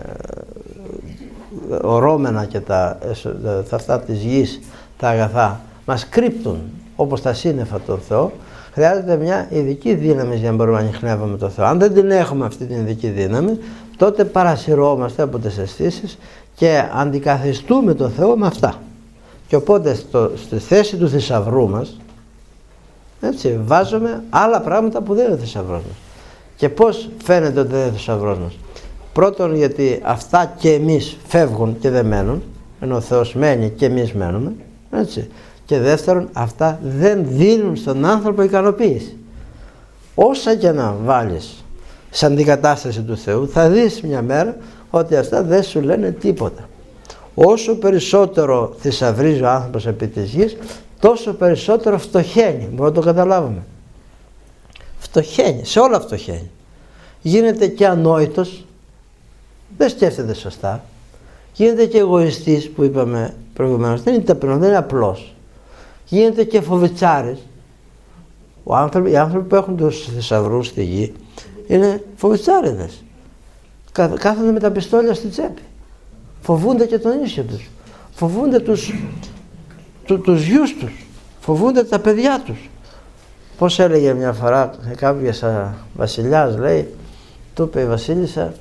ορώμενα και τα, ε, τα αυτά της γης, τα αγαθά, μας κρύπτουν όπως τα σύννεφα τον Θεό, χρειάζεται μια ειδική δύναμη για να μπορούμε να ανιχνεύουμε τον Θεό. Αν δεν την έχουμε αυτή την ειδική δύναμη, τότε παρασυρώμαστε από τις αισθήσεις και αντικαθιστούμε τον Θεό με αυτά. Και οπότε στο, στη θέση του θησαυρού μας, έτσι, βάζουμε άλλα πράγματα που δεν είναι θησαυρός μας. Και πώς φαίνεται ότι δεν είναι θησαυρός μας? Πρώτον, γιατί αυτά και εμείς φεύγουν και δεν μένουν, ενώ ο Θεός μένει και εμείς μένουμε, έτσι. Και δεύτερον, αυτά δεν δίνουν στον άνθρωπο ικανοποίηση. Όσα και να βάλεις σαν αντικατάσταση του Θεού, θα δεις μια μέρα ότι αυτά δεν σου λένε τίποτα. Όσο περισσότερο θησαυρίζει ο άνθρωπος επί της γης, τόσο περισσότερο φτωχαίνει. Μπορούμε να το καταλάβουμε. Φτωχαίνει, σε όλα φτωχαίνει. Γίνεται και ανόητος, δεν σκέφτεται σωστά. Γίνεται και εγωιστής, που είπαμε προηγουμένως, δεν είναι ταπεινός, δεν είναι απλός. Γίνεται και φοβητσάρης. Ο άνθρωποι, οι άνθρωποι που έχουν τους θησαυρούς στη γη είναι φοβητσάριδες. Κάθονται με τα πιστόλια στη τσέπη. Φοβούνται και τον ίσιο τους. Φοβούνται τους, του, τους γιους τους. Φοβούνται τα παιδιά τους. Πώς έλεγε μια φορά κάποιος βασιλιάς, λέει, του είπε η βασίλισσα,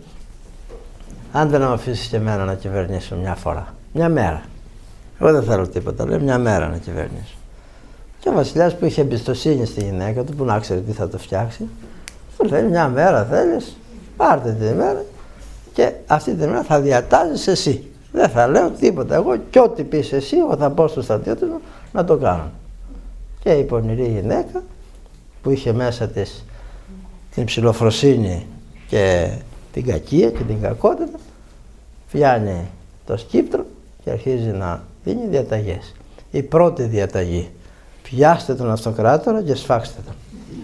αν δεν με αφήσεις και εμένα να κυβερνήσω μια φορά, μια μέρα. Εγώ δεν θέλω τίποτα, λέει, μια μέρα να κυβερνήσω. Και ο βασιλιάς, που είχε εμπιστοσύνη στη γυναίκα του, που να ξέρει τι θα το φτιάξει, του λέει, μια μέρα θέλεις, πάρτε την ημέρα και αυτή την ημέρα θα διατάζεις εσύ. Δεν θα λέω τίποτα εγώ, και ό,τι πεις εσύ, εγώ θα πω στους στρατιώτες μου να το κάνω. Και η πονηρή γυναίκα, που είχε μέσα της την ψιλοφροσύνη και την κακία και την κακότητα, πιάνει το σκύπτρο και αρχίζει να δίνει διαταγές. Η πρώτη διαταγή: πιάστε τον αυτοκράτορα και σφάξτε τον.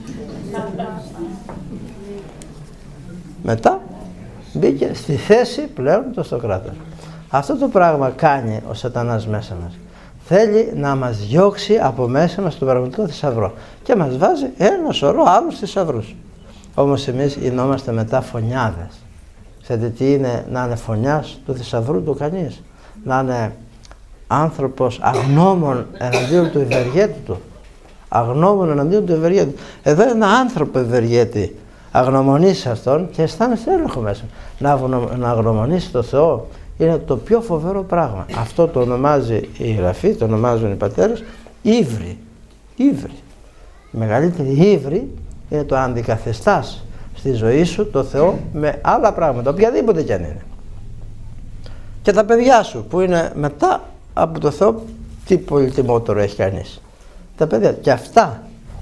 Μετά μπήκε στη θέση πλέον του αυτοκράτορα. Αυτό το πράγμα κάνει ο σατανάς μέσα μας. Θέλει να μας διώξει από μέσα μας τον πραγματικό θησαυρό και μας βάζει ένα σωρό άλλους θησαυρούς. Όμως εμείς γινόμαστε μετά φωνιάδες. Ξέρετε τι είναι να είναι φωνιάς του θησαυρού του κανείς? Να είναι άνθρωπος αγνώμων εναντίον του ευεργέτη του. Αγνώμων εναντίον του ευεργέτη. Εδώ ένα άνθρωπο ευεργέτη αγνωμονεί σε αυτόν και αισθάνεσαι έλεγχο μέσα. Να, να αγνωμονήσει το Θεό είναι το πιο φοβερό πράγμα. Αυτό το ονομάζει η Γραφή, το ονομάζουν οι πατέρες ύβρι. Ύβρι. Η μεγαλύτερη ύβρι είναι το αντικαθιστάς στη ζωή σου το Θεό με άλλα πράγματα, οποιαδήποτε κι αν είναι. Και τα παιδιά σου που είναι μετά από το Θεό, τι πολυτιμότερο έχει κανείς? Τα παιδιά. Και αυτά,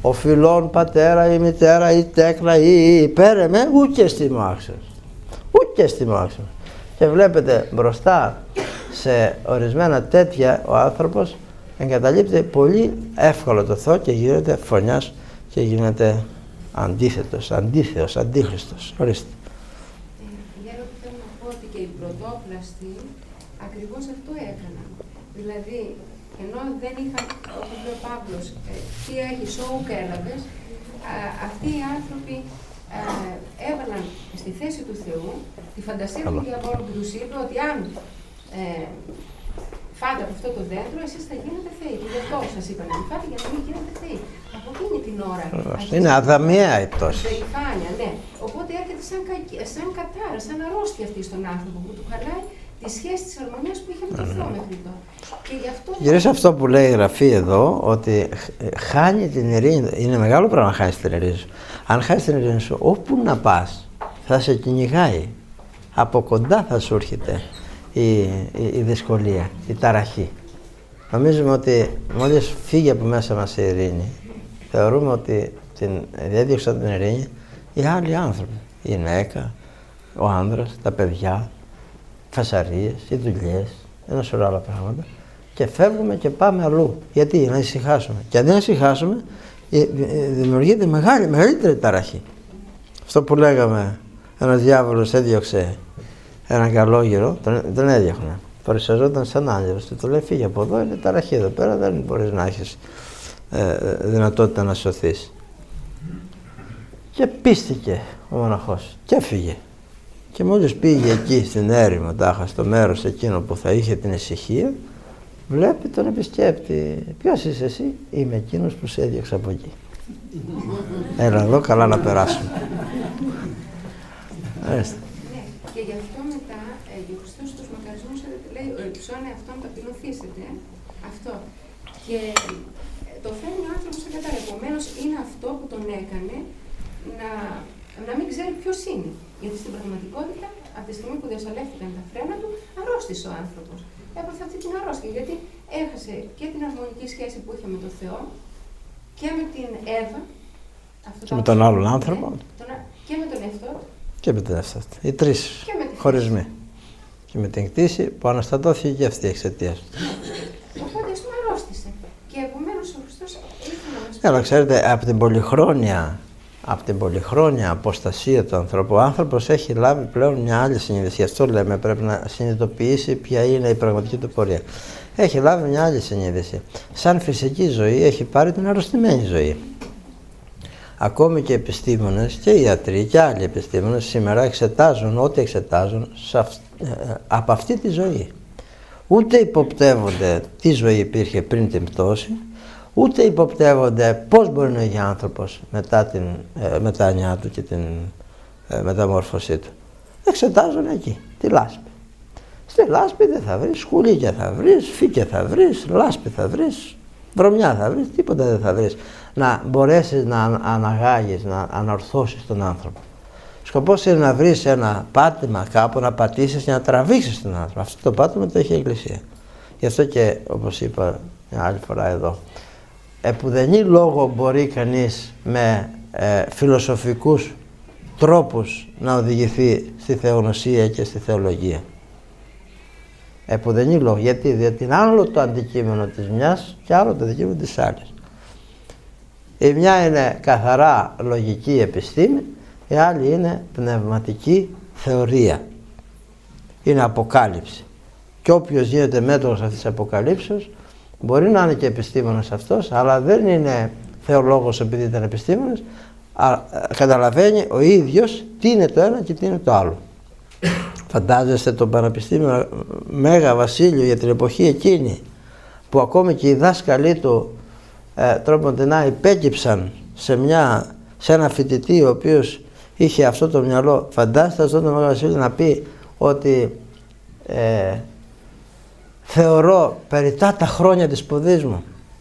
ο φιλόν πατέρα ή μητέρα ή τέκνα ή υπέρεμε ούτε στη μάξεως. Ούτε στη μάξεως. Και βλέπετε μπροστά σε ορισμένα τέτοια ο άνθρωπος εγκαταλείπεται πολύ εύκολο το Θεό και γίνεται φωνιάς και γίνεται αντίθετος, αντίθεος, αντίχριστος. Ορίστε. Για να θέλω να πω ότι και οι πρωτόπλαστοι ακριβώς αυτό έκαναν. Δηλαδή, ενώ δεν είχαν, όπως λέει ο Παύλος, τι έχεις, όουκ έλαβες, αυτοί οι άνθρωποι α, έβαλαν στη θέση του Θεού τη φαντασία του διαβόλου που τους είπε ότι αν ε, φάτε από αυτό το δέντρο, εσείς θα γίνετε θεοί. Και γι' αυτό σας είπαν να μην φάτε για να μην γίνετε θεοί. Από εκείνη την ώρα. Είναι αδαμιαία η πτώση. Περηφάνεια, ναι. Οπότε έρχεται σαν, κα, σαν κατάρα, σαν αρρώστια αυτή στον άνθρωπο που του χαλάει τη σχέση της αρμονίας που είχε με τον Θεό μέχρι τώρα. Και γι' αυτό. Γύρω σε αυτό που λέει η Γραφή εδώ, ότι χάνει την ειρήνη. Είναι μεγάλο πράγμα να χάνει την ειρήνη σου. Αν χάνει την ειρήνη σου, όπου να πας, θα σε κυνηγάει. Από κοντά θα σου έρχεται η, η, η δυσκολία, η ταραχή. Νομίζουμε ότι μόλις φύγει από μέσα μας η ειρήνη, θεωρούμε ότι την διέδιωξαν την ειρήνη οι άλλοι άνθρωποι. Η γυναίκα, ο άνδρας, τα παιδιά, φασαρίες, οι δουλειές, ένα σωρό άλλα πράγματα. Και φεύγουμε και πάμε αλλού. Γιατί, να ησυχάσουμε. Και αν δεν ησυχάσουμε, δημιουργείται μεγάλη, μεγαλύτερη ταραχή. Αυτό που λέγαμε, ένας διάβολος έδιωξε έναν καλόγερο, τον, τον έδιωχνε. Παρουσιαζόταν σαν άγγελος και του λέει: φύγε από εδώ, είναι ταραχή εδώ πέρα, δεν μπορείς να έχεις ε, δυνατότητα να σωθείς. Και πίστηκε ο μοναχός και έφυγε. Και μόλις πήγε εκεί στην έρημο, τάχα στο μέρος εκείνο που θα είχε την ησυχία, βλέπει τον επισκέπτη. Ποιος είσαι εσύ? Είμαι εκείνος που σε έδιωξα από εκεί. Έλα εδώ, καλά να περάσουμε. Άριστα. Ναι, και γι' αυτό μετά, ε, για Χριστός τους μακαρισμούς, λέει, ψώνε αυτόν ταπεινωθήσετε, αυτό. Και ε, το φέρνει ο άνθρωπος σε κατάλληλα. Επομένως, είναι αυτό που τον έκανε να, να μην ξέρει ποιος είναι. Γιατί στην πραγματικότητα, από τη στιγμή που διασαλεύτηκαν τα φρένα του, αρρώστησε ο άνθρωπος. Έπαθε αυτή την αρρώστια, γιατί έχασε και την αρμονική σχέση που είχε με τον Θεό και με την Εύα. Και με τον άλλον άνθρωπο. Και με τον εαυτό του. Και με την εαυτό του. Οι τρεις χωρισμοί. Και με την κτήση που αναστατώθηκε και αυτή εξαιτία του. Οπότε στον αρρώστησε. Και επομένως ο Χριστός ήρθε να μας πει. Αλλά ξέρετε, από την πολυχρόνια, από την πολυχρόνια αποστασία του ανθρώπου, ο άνθρωπος έχει λάβει πλέον μια άλλη συνείδηση. Γι' αυτό λέμε πρέπει να συνειδητοποιήσει ποια είναι η πραγματική του πορεία. Έχει λάβει μια άλλη συνείδηση. Σαν φυσική ζωή έχει πάρει την αρρωστημένη ζωή. Ακόμη και οι επιστήμονες και οι ιατροί και άλλοι επιστήμονες σήμερα εξετάζουν ό,τι εξετάζουν από αυτή τη ζωή. Ούτε υποπτεύονται τι ζωή υπήρχε πριν την πτώση, ούτε υποπτεύονται πώς μπορεί να γίνει άνθρωπος μετά την ε, μετάνοιά του και την ε, μεταμόρφωσή του. Εξετάζουν εκεί τη λάσπη. Στη λάσπη δεν θα βρεις, σκουλίκια θα βρεις, φύκια θα βρεις, λάσπη θα βρεις, βρωμιά θα βρεις, τίποτα δεν θα βρεις. Να μπορέσεις να αναγάγεις, να ανορθώσεις τον άνθρωπο. Σκοπός είναι να βρεις ένα πάτημα κάπου, να πατήσεις και να τραβήξεις τον άνθρωπο. Αυτό το πάτημα το έχει η Εκκλησία. Γι' αυτό και, όπως είπα μια άλλη φορά εδώ, επουδενή λόγο μπορεί κανείς με ε, φιλοσοφικούς τρόπους να οδηγηθεί στη θεογνωσία και στη θεολογία. Επουδενή λόγο. Γιατί, διότι είναι άλλο το αντικείμενο της μιας και άλλο το αντικείμενο της άλλης. Η μια είναι καθαρά λογική επιστήμη, η άλλη είναι πνευματική θεωρία. Είναι αποκάλυψη. Και όποιος γίνεται μέτρος αυτής της αποκαλύψεως μπορεί να είναι και επιστήμονας αυτός, αλλά δεν είναι θεολόγος επειδή ήταν επιστήμονας, καταλαβαίνει ο ίδιος τι είναι το ένα και τι είναι το άλλο. Φαντάζεστε το Πανεπιστήμιο Μέγα Βασίλειο για την εποχή εκείνη, που ακόμη και οι δάσκαλοι του ε, τρόποντινά υπέκυψαν σε, μια, σε ένα φοιτητή ο οποίος είχε αυτό το μυαλό. Φαντάζεστε αυτό το Μέγα Βασίλειο να πει ότι ε, θεωρώ περιτά τα χρόνια της σπουδής μου.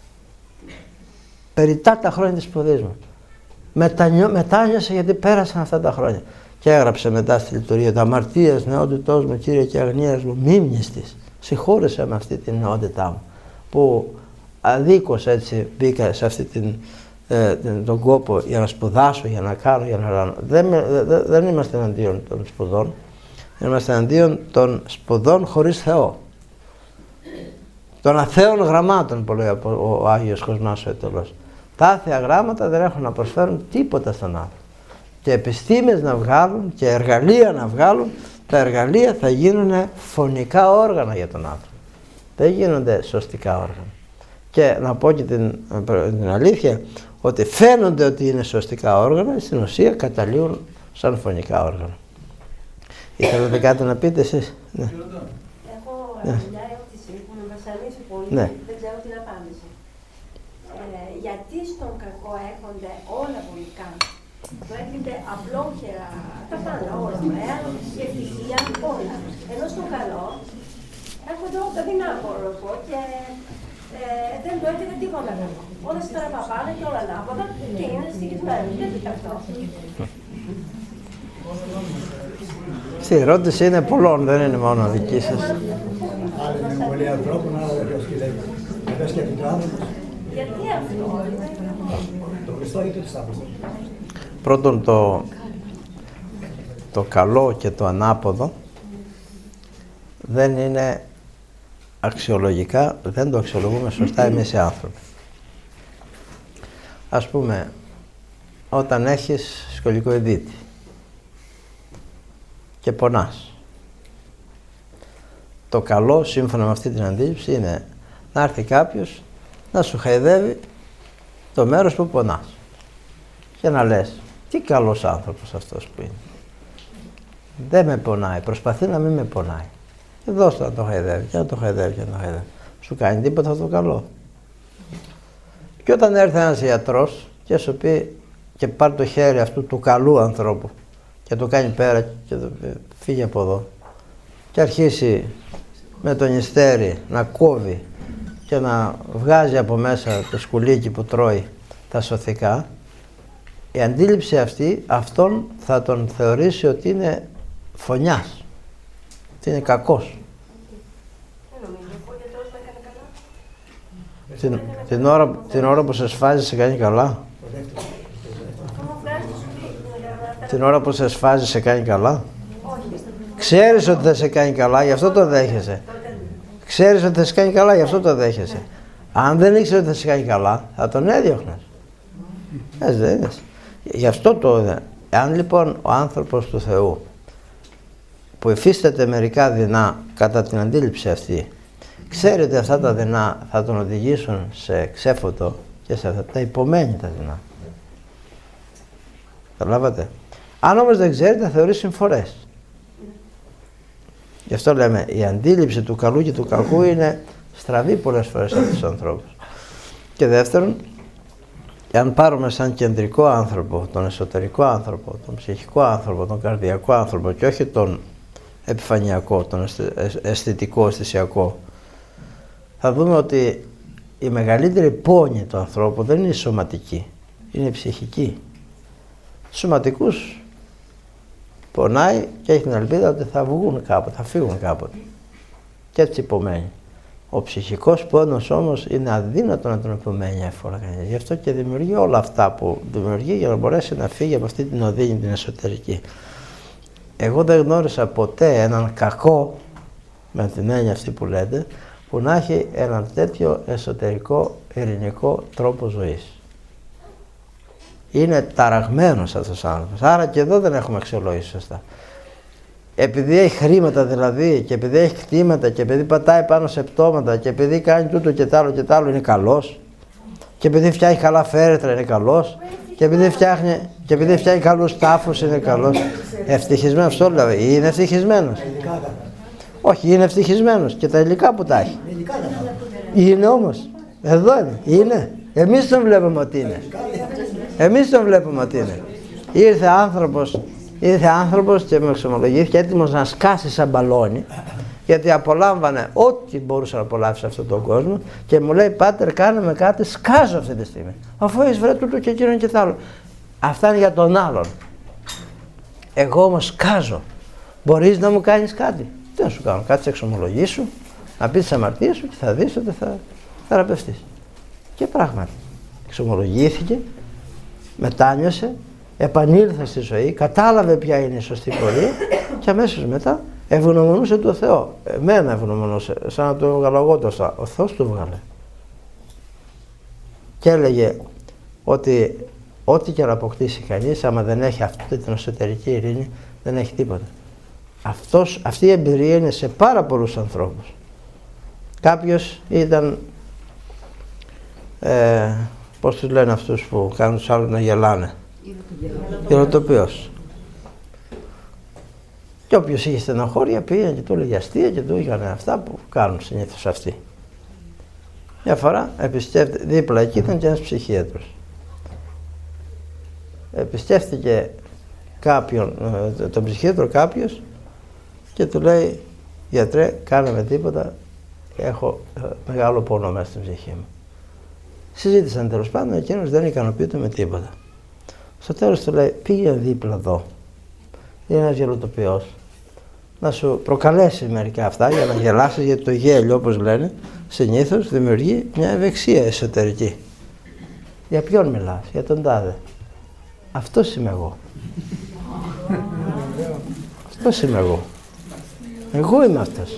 Περιτά τα χρόνια της σπουδής μου. Μετανιώ, μετάνιωσε γιατί πέρασαν αυτά τα χρόνια. Και έγραψε μετά στη λειτουργία του: αμαρτίας νεότητός μου, Κύριε, και αγνίας μου, μίμνης της. Συγχώρεσε με αυτή την νεότητά μου, που αδίκως έτσι μπήκα σε αυτή την ε, τον κόπο για να σπουδάσω, για να κάνω, για να κάνω. Δεν, δε, δεν είμαστε εναντίον των σπουδών. Είμαστε εναντίον των σπουδών χωρίς Θεό. Των αθέων γραμμάτων, που λέει ο, ο Άγιος Κοσμάς ο Αιτωλός. Τα άθεα γράμματα δεν έχουν να προσφέρουν τίποτα στον άνθρωπο. Και επιστήμες να βγάλουν και εργαλεία να βγάλουν, τα εργαλεία θα γίνουν φωνικά όργανα για τον άνθρωπο. Δεν γίνονται σωστικά όργανα. Και να πω και την, την αλήθεια, ότι φαίνονται ότι είναι σωστικά όργανα, στην ουσία καταλήγουν σαν φωνικά όργανα. Ήθελατε κάτι να πείτε εσείς? Ναι. Έχω ναι. μια ερώτηση που με βασανίζει πολύ, ναι. δεν ξέρω την απάντηση. Ε, γιατί στον κακό έρχονται όλα βολικά? Το έρχεται απλόχερα, τα πάντα, όλα, ωραία, η ευτυχία, όλα. Ενώ στον καλό έρχονται όλα τα δεινά, μπορώ να πω, και ε, δεν το έρχεται τίποτα καλό. Όλα στραβαπάνε και όλα ανάποδα και είναι ευτυχισμένοι. Γιατί αυτό? Στη ερώτηση είναι πολλών, δεν είναι μόνο δική σας. Άλλη είναι πολλοί ανθρώπων, αλλά δεν σκέφτεται ο άνθρωπος. Γιατί αυτό? Το Χριστό ή το Θησαυρό? Πρώτον, το, το καλό και το ανάποδο δεν είναι αξιολογικά, δεν το αξιολογούμε σωστά εμείς οι άνθρωποι. Ας πούμε, όταν έχεις σχολικό ειδίτη και πονάς, το καλό, σύμφωνα με αυτή την αντίληψη, είναι να έρθει κάποιος να σου χαϊδεύει το μέρος που πονάς και να λες, τι καλός άνθρωπος αυτός που είναι. Δεν με πονάει, προσπαθεί να μην με πονάει. Και δώσ' το να το χαϊδεύει, και να το χαϊδεύει, και να το χαϊδεύει. Σου κάνει τίποτα αυτό το καλό. Και όταν έρθει ένας ιατρός και σου πει και πάρει το χέρι αυτού του καλού ανθρώπου και το κάνει πέρα και το πει, φύγει από εδώ, και αρχίσει με τον ιστέρι να κόβει και να βγάζει από μέσα το σκουλίκι που τρώει τα σωθικά, η αντίληψη αυτή, αυτόν θα τον θεωρήσει ότι είναι φωνιάς, ότι είναι κακός. Την, την, ώρα, την ώρα που σε σφάζει σε κάνει καλά. Την ώρα που σε σφάζει σε κάνει καλά. Ξέρεις ότι δεν σε κάνει καλά, γι' αυτό το δέχεσαι. Ξέρεις ότι θα σε κάνει καλά, γι' αυτό το δέχεσαι. Αν δεν ήξερε ότι θα σε κάνει καλά, θα τον έδιωχνες. Έτσι δεν είναι? Γι' αυτό το είδα. Αν λοιπόν ο άνθρωπος του Θεού που υφίσταται μερικά δεινά κατά την αντίληψη αυτή, ξέρει ότι αυτά τα δεινά θα τον οδηγήσουν σε ξέφωτο και σε αυτά τα υπομένει τα δεινά. Καταλάβατε? Αν όμως δεν ξέρει, θα θεωρεί συμφορές. Γι' αυτό λέμε, η αντίληψη του καλού και του κακού είναι στραβή πολλές φορές από τους ανθρώπους. Και δεύτερον, αν πάρουμε σαν κεντρικό άνθρωπο, τον εσωτερικό άνθρωπο, τον ψυχικό άνθρωπο, τον καρδιακό άνθρωπο και όχι τον επιφανειακό, τον αισθητικό, αισθησιακό, θα δούμε ότι η μεγαλύτερη πόνη του ανθρώπου δεν είναι η σωματική, είναι η ψυχική. Σωματικούς πονάει και έχει την ελπίδα ότι θα βγουν κάποτε, θα φύγουν κάποτε. Και έτσι υπομένει. Ο ψυχικός πόνος όμως είναι αδύνατο να τον υπομένει εύκολα κανείς. Γι' αυτό και δημιουργεί όλα αυτά που δημιουργεί για να μπορέσει να φύγει από αυτή την οδύνη την εσωτερική. Εγώ δεν γνώρισα ποτέ έναν κακό, με την έννοια αυτή που λέτε, που να έχει έναν τέτοιο εσωτερικό ειρηνικό τρόπο ζωής. Είναι ταραγμένος αυτός ο άνθρωπος. Άρα και εδώ δεν έχουμε αξιολόγηση σωστά. Επειδή έχει χρήματα δηλαδή και επειδή έχει κτήματα και επειδή πατάει πάνω σε πτώματα και επειδή κάνει τούτο και τ' άλλο και τ' άλλο είναι καλός, και επειδή φτιάχνει καλά φέρετρα είναι καλός, και επειδή φτιάχνει, και επειδή φτιάχνει καλούς τάφους είναι καλός. Ευτυχισμένος, αυτό δηλαδή. Είναι ευτυχισμένος. Όχι, είναι ευτυχισμένος και τα υλικά που τα έχει. Είναι όμως. Εδώ είναι. Είναι. Εμείς τον βλέπουμε ότι είναι. Εμείς τον βλέπουμε ότι είναι. Ήρθε άνθρωπος, ήρθε άνθρωπος και με εξομολογήθηκε έτοιμος να σκάσει σαν μπαλόνι, γιατί απολάμβανε ό,τι μπορούσε να απολαύσει σε αυτόν τον κόσμο και μου λέει, πάτερ, κάνε με κάτι, σκάζω αυτή τη στιγμή. Αφού έχεις βρει τούτο και εκείνον και τ' άλλο. Αυτά είναι για τον άλλον. Εγώ όμως σκάζω. Μπορείς να μου κάνεις κάτι? Τι να σου κάνω? Κάτσε εξομολογήσου, να πεις τις αμαρτίες σου και θα δεις ότι θα θεραπευτείς. Και πράγματι, εξομολογήθηκε, μετάνιωσε, επανήλθε στη ζωή, κατάλαβε ποια είναι η σωστή πορεία και αμέσως μετά ευγνωμονούσε το Θεό. Εμένα ευγνωμονούσε, σαν να το έβγαλα εγώ το, ο Θεός του βγάλε. Και έλεγε ότι ό,τι και να αποκτήσει κανείς, άμα δεν έχει αυτή την εσωτερική ειρήνη, δεν έχει τίποτα. Αυτός, αυτή η εμπειρία είναι σε πάρα πολλούς ανθρώπους. Κάποιος ήταν, ε, πώς τους λένε αυτούς που κάνουν τους άλλους να γελάνε, γελοτοπίος. Και όποιος είχε στεναχώρια πήγαινε και του έλεγε αστεία και του είχαν αυτά που κάνουν συνήθως αυτοί. Μια φορά επισκέφτηκε, δίπλα εκεί ήταν και ένας ψυχίατρος. Επισκέφτηκε κάποιον, τον ψυχίατρο κάποιος και του λέει, γιατρέ, κάναμε τίποτα, έχω μεγάλο πόνο μέσα στην ψυχή μου. Συζήτησαν τέλος πάντων, εκείνος δεν ικανοποιείται με τίποτα. Στο τέλος του λέει, πήγαινε δίπλα εδώ, είναι ένας γελοτοπιός, να σου προκαλέσει μερικά αυτά για να γελάσεις, γιατί το γέλιο, όπως λένε, συνήθως δημιουργεί μια ευεξία εσωτερική. Για ποιον μιλάς, για τον τάδε. Αυτός είμαι εγώ. Αυτός είμαι εγώ. Εγώ είμαι αυτός.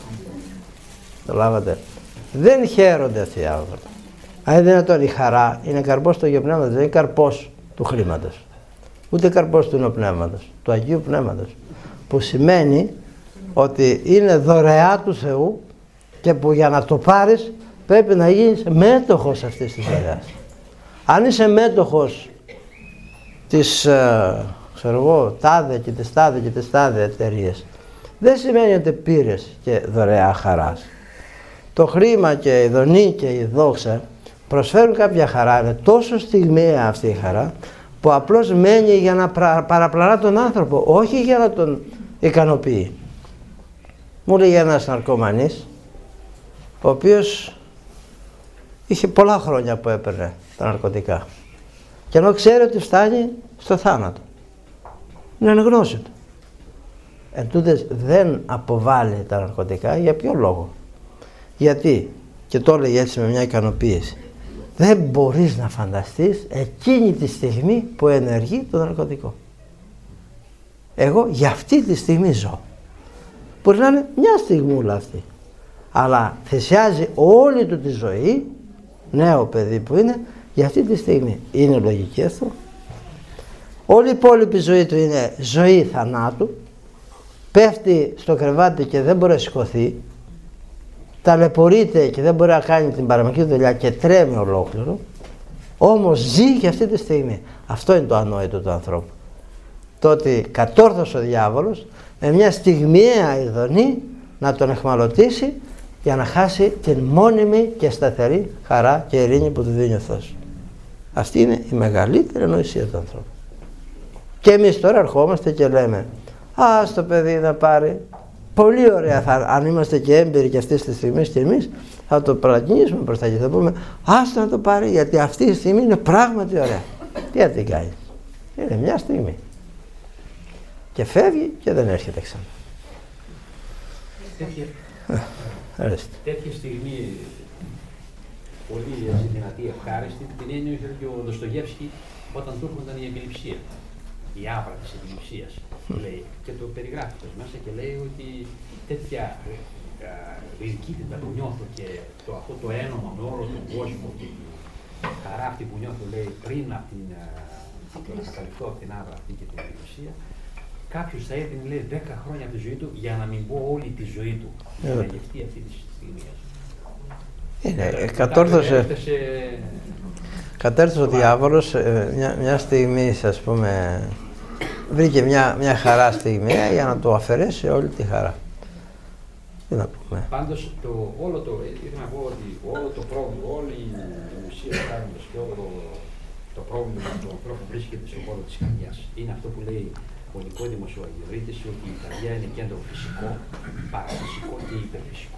Το λάβατε. Δεν χαίρονται αυτοί οι άνθρωποι. Αν είναι δυνατόν, η χαρά είναι καρπός του Αγίου Πνεύματος, δεν είναι καρπός του χρήματος. Ούτε καρπός του Πνεύματος, του Αγίου Πνεύματος. Που σημαίνει ότι είναι δωρεά του Θεού και που για να το πάρεις πρέπει να γίνεις μέτοχος αυτής της δωρεάς. Αν είσαι μέτοχος της, ε, ξέρω εγώ, τάδε και της τάδε και της τάδε εταιρείες, δεν σημαίνει ότι πήρες και δωρεά χαράς. Το χρήμα και η δονή και η δόξα προσφέρουν κάποια χαρά, είναι τόσο στιγμιαία αυτή η χαρά που απλώς μένει για να παραπλανά τον άνθρωπο, όχι για να τον ικανοποιεί. Μου λέει ένας ναρκωμανής, ο οποίος είχε πολλά χρόνια που έπαιρνε τα ναρκωτικά και ενώ ξέρει ότι φτάνει στο θάνατο, είναι αναγνώση του. Εν τούτες δεν αποβάλλει τα ναρκωτικά. Για ποιο λόγο? Γιατί, και το έλεγε έτσι με μια ικανοποίηση, δεν μπορείς να φανταστείς εκείνη τη στιγμή που ενεργεί το ναρκωτικό. Εγώ για αυτή τη στιγμή ζω. Μπορεί να είναι μια στιγμούλα αυτή, αλλά θυσιάζει όλη του τη ζωή, νέο παιδί που είναι, για αυτή τη στιγμή. Είναι λογική αυτό? Όλη η υπόλοιπη ζωή του είναι ζωή θανάτου, πέφτει στο κρεβάτι και δεν μπορεί να σηκωθεί, ταλαιπωρείται και δεν μπορεί να κάνει την παραμικρή δουλειά και τρέμει ολόκληρο, όμως ζει και αυτή τη στιγμή. Αυτό είναι το ανόητο του ανθρώπου. Το ότι κατόρθωσε ο διάβολος με μια στιγμιαία ειδονή να τον εχμαλωτήσει για να χάσει την μόνιμη και σταθερή χαρά και ειρήνη που του δίνει ο Θεός. Αυτή είναι η μεγαλύτερη ανοησία του ανθρώπου. Και εμείς τώρα ερχόμαστε και λέμε, α, στο παιδί να πάρει. Πολύ ωραία, θα, αν είμαστε και έμπειροι και αυτή τη στιγμή και εμείς θα το παρακινήσουμε προς τα εκεί. Θα πούμε, άστο να το πάρει, γιατί αυτή τη στιγμή είναι πράγματι ωραία. Τι θα την κάνει? Είναι μια στιγμή. Και φεύγει και δεν έρχεται ξανά. Τέτοια, τέτοια στιγμή πολύ δυνατή, ευχάριστη, την έννοια είχε και ο Δοστογεύσκη όταν του έρχονταν η επιληψία. Η άβρα της επιληψίας, λέει, και το περιγράφει μέσα και λέει ότι τέτοια γλυκύτητα που νιώθω και το, αυτό το ένομα με όλο τον κόσμο και τη χαρά αυτή που νιώθω, λέει, πριν από την, να καταληφθώ από την άβρα αυτή και την επιληψία, κάποιος θα έδινε, λέει, δέκα χρόνια από τη ζωή του για να μην πω όλη τη ζωή του για να γευτεί αυτή τη στιγμή. Είναι, κατόρθωσε, κατόρθωσε ο διάβολος μια, μια στιγμή, ας πούμε, βρήκε μια, μια χαρά στιγμιαία για να το αφαιρέσει όλη τη χαρά. Τι να πούμε. Πάντως, το, όλο το, ήθελα να πω ότι όλο το πρόβλημα, όλη η ουσία του κάνοντας και όλο το, το πρόβλημα του ανθρώπου βρίσκεται στον χώρο της καρδιάς. Είναι αυτό που λέει ο Νικόδημος ο Αγιορείτης, ότι η καρδιά είναι κέντρο φυσικό, παραφυσικό και υπερφυσικό.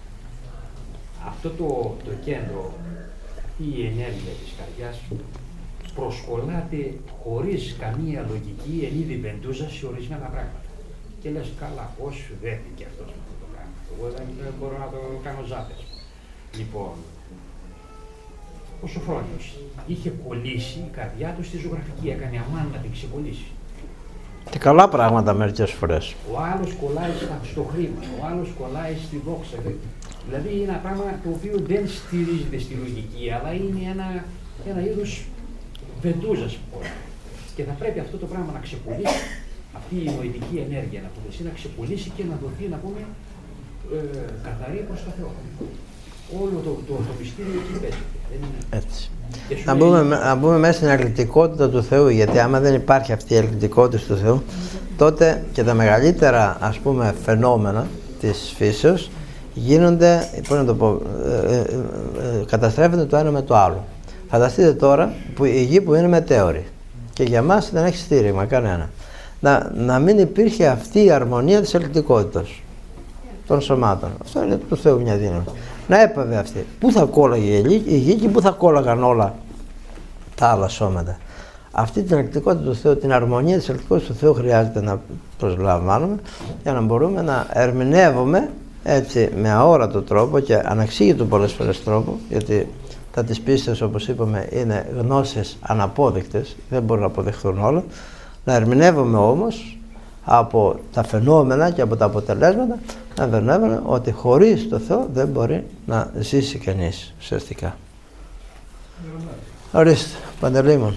Αυτό το, το κέντρο, αυτή η ενέργεια της καρδιάς προσκολάται χωρίς καμία λογική εν είδη βεντούζα σε ορισμένα πράγματα. Και λες, καλά, πώς δέθηκε αυτός με αυτό το πράγμα. Εγώ δεν μπορώ να το κάνω ζάπες. Λοιπόν, ο Σοφρόνιος. Είχε κολλήσει η καρδιά του στη ζωγραφική, έκανε αμάν να την ξεκολλήσει. Και καλά πράγματα μερικές φορές. Ο άλλος κολλάει στο χρήμα, ο άλλος κολλάει στη δόξα. Δηλαδή είναι ένα πράγμα το οποίο δεν στηρίζεται στη λογική, αλλά είναι ένα, ένα είδος βεντούζας που πω. Και θα πρέπει αυτό το πράγμα να ξεκολλήσει, αυτή η νοητική ενέργεια να πούμε, να ξεκολλήσει και να δοθεί, να πούμε, ε, καθαρή προς το Θεό. Όλο το, το, το μυστήριο εκεί παίζεται. Έτσι. Να μπούμε, να μπούμε μέσα στην αλυτικότητα του Θεού, γιατί άμα δεν υπάρχει αυτή η αλυτικότητα του Θεού, τότε και τα μεγαλύτερα, ας πούμε, φαινόμενα της φύσεως γίνονται, πώς να το πω, ε, ε, ε, καταστρέφονται το ένα με το άλλο. Φανταστείτε τώρα που η γη που είναι μετέωρη και για μας δεν έχει στήριγμα κανένα. Να, να μην υπήρχε αυτή η αρμονία της αλυτικότητας των σωμάτων. Αυτό είναι του Θεού μια δύναμη. Να έπαβε αυτή. Πού θα κόλλαγε η γη και πού θα κόλλαγαν όλα τα άλλα σώματα. Αυτή την αλυτικότητα του Θεού, την αρμονία της αλυτικότητας του Θεού χρειάζεται να προσλαμβάνουμε για να μπορούμε να ερμηνεύουμε έτσι με αόρατο τρόπο και αναξήγητο πολλές φορές τρόπο, γιατί τα της πίστεως, όπως είπαμε, είναι γνώσεις αναπόδεικτες, δεν μπορούν να αποδεχθούν όλα. Να ερμηνεύουμε όμως από τα φαινόμενα και από τα αποτελέσματα, να ερμηνεύουμε ότι χωρίς το Θεό δεν μπορεί να ζήσει κανείς ουσιαστικά. Ορίστε, Παντελήμων.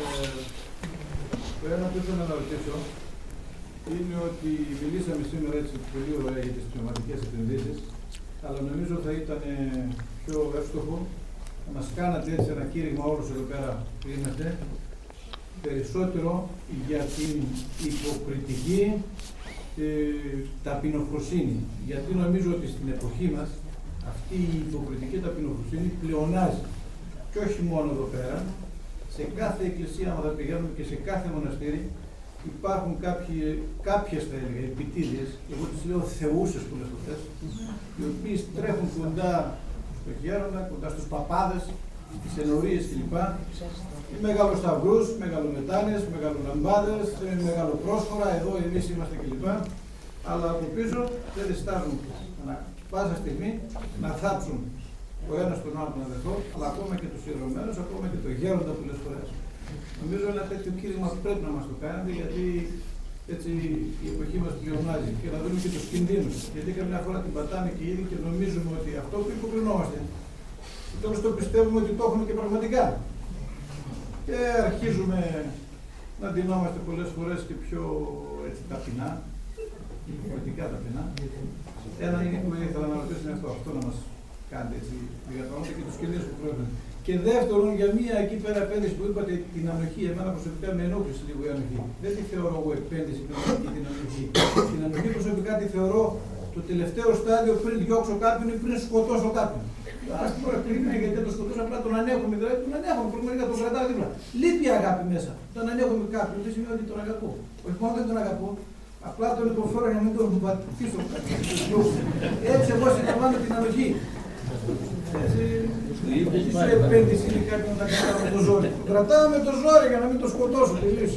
Το ένα που ήθελα να ρωτήσω είναι ότι μιλήσαμε σήμερα έτσι πολύ ωραία για τις πνευματικές επενδύσεις, αλλά νομίζω θα ήταν πιο εύστοχο να μας κάνατε έτσι ένα κήρυγμα όλους εδώ πέρα που είμαστε, περισσότερο για την υποκριτική ε, ταπεινοφροσύνη. Γιατί νομίζω ότι στην εποχή μας αυτή η υποκριτική ταπεινοφροσύνη πλεονάζει. Και όχι μόνο εδώ πέρα, σε κάθε εκκλησία, άμα θα πηγαίνουμε και σε κάθε μοναστήρι, υπάρχουν κάποιοι, κάποιες, θα έλεγα, επιτίδιες, εγώ τις λέω θεούσες πολλές φορές, οι οποίες τρέχουν κοντά στο γέροντα, κοντά στους παπάδες, στις ενορίες κλπ. Μεγαλοσταυρούς, μεγαλομετάνες, μεγαλολαμπάδες, μεγαλοπρόσφορα, εδώ εμείς είμαστε κλπ. Αλλά από πίσω δεν διστάζουν να πάσα στιγμή να θάψουν ο ένας τον άλλον τον αδερφό, αλλά ακόμα και τους ιερωμένους, ακόμα και το γέροντα πολλές φορές. Νομίζω ένα τέτοιο κήρυγμα πρέπει να μας το κάνετε, γιατί έτσι η εποχή μας πλεονάζει. Και να δούμε και τους κινδύνους. Γιατί καμιά φορά την πατάμε και ήδη και νομίζουμε ότι αυτό που υποκρινόμαστε, τέλος το πιστεύουμε ότι το έχουμε και πραγματικά. Και αρχίζουμε να ντυνόμαστε πολλές φορές και πιο έτσι ταπεινά, υποκριτικά ταπεινά. Ένα είναι που ήθελα να ρωτήσω είναι αυτό, αυτό να μας κάνετε έτσι διατρώνετε και τους κινδύνους που προέρχονται. Και δεύτερον, για μία εκεί πέρα επένδυση που είπατε, την ανοχή, εμένα προσωπικά με ενόχλησε λίγο η ανοχή. Δεν τη θεωρώ εγώ επένδυση πνευματική την ανοχή. Την ανοχή προσωπικά τη θεωρώ το τελευταίο στάδιο πριν διώξω κάποιον ή πριν σκοτώσω κάποιον. Α πούμε, πριν γιατί το σκοτώσω, απλά τον ανέχομαι, δηλαδή τον ανέχομαι, πραγματικά τον κρατάω δίπλα. Λείπει η αγάπη μέσα. Τον ανέχομαι κάποιον, δεν σημαίνει ότι τον αγαπώ. Όχι μόνο δεν τον αγαπώ, απλά τον υποφέρω για να μην τον πατήσω. Έτσι εγώ συλλαμβάνω την ανοχή. Η επένδυση είναι κάτι να τα κρατάω με το ζόρι. Το κρατάω με το ζόρι για να μην το σκοτώσω. Τελείως.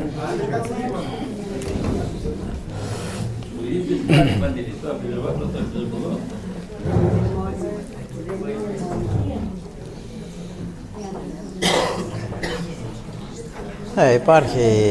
Ε, υπάρχει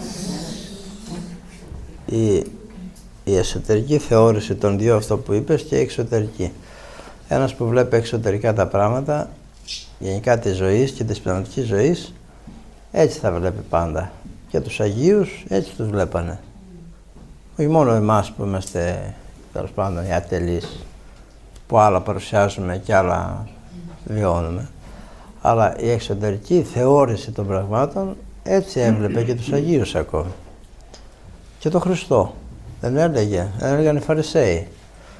η, η εσωτερική θεώρηση των δύο, αυτό που είπες, και η εξωτερική. Ένας που βλέπει εξωτερικά τα πράγματα, γενικά της ζωής και της πνευματικής ζωής, έτσι θα βλέπει πάντα. Και τους Αγίους έτσι τους βλέπανε. Όχι μόνο εμάς που είμαστε, τέλος πάντων, οι ατελείς, που άλλα παρουσιάζουμε και άλλα βιώνουμε. Αλλά η εξωτερική θεώρηση των πραγμάτων έτσι έβλεπε και τους Αγίους ακόμη. Και τον Χριστό. Δεν έλεγε, δεν έλεγαν οι Φαρισαίοι.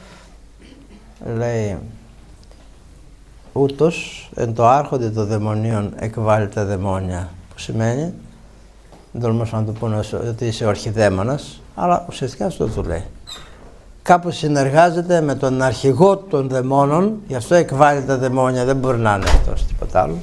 Λέει, ούτως εν το άρχοντι των δαιμονίων εκβάλλει τα δαιμόνια. Που σημαίνει, δεν τολμούσαν να του πούνε ότι είσαι ο αρχιδαίμονας, αλλά ουσιαστικά αυτό του λέει. Κάπου συνεργάζεται με τον αρχηγό των δαιμόνων, γι' αυτό εκβάλλει τα δαιμόνια, δεν μπορεί να είναι αυτός, τίποτα άλλο.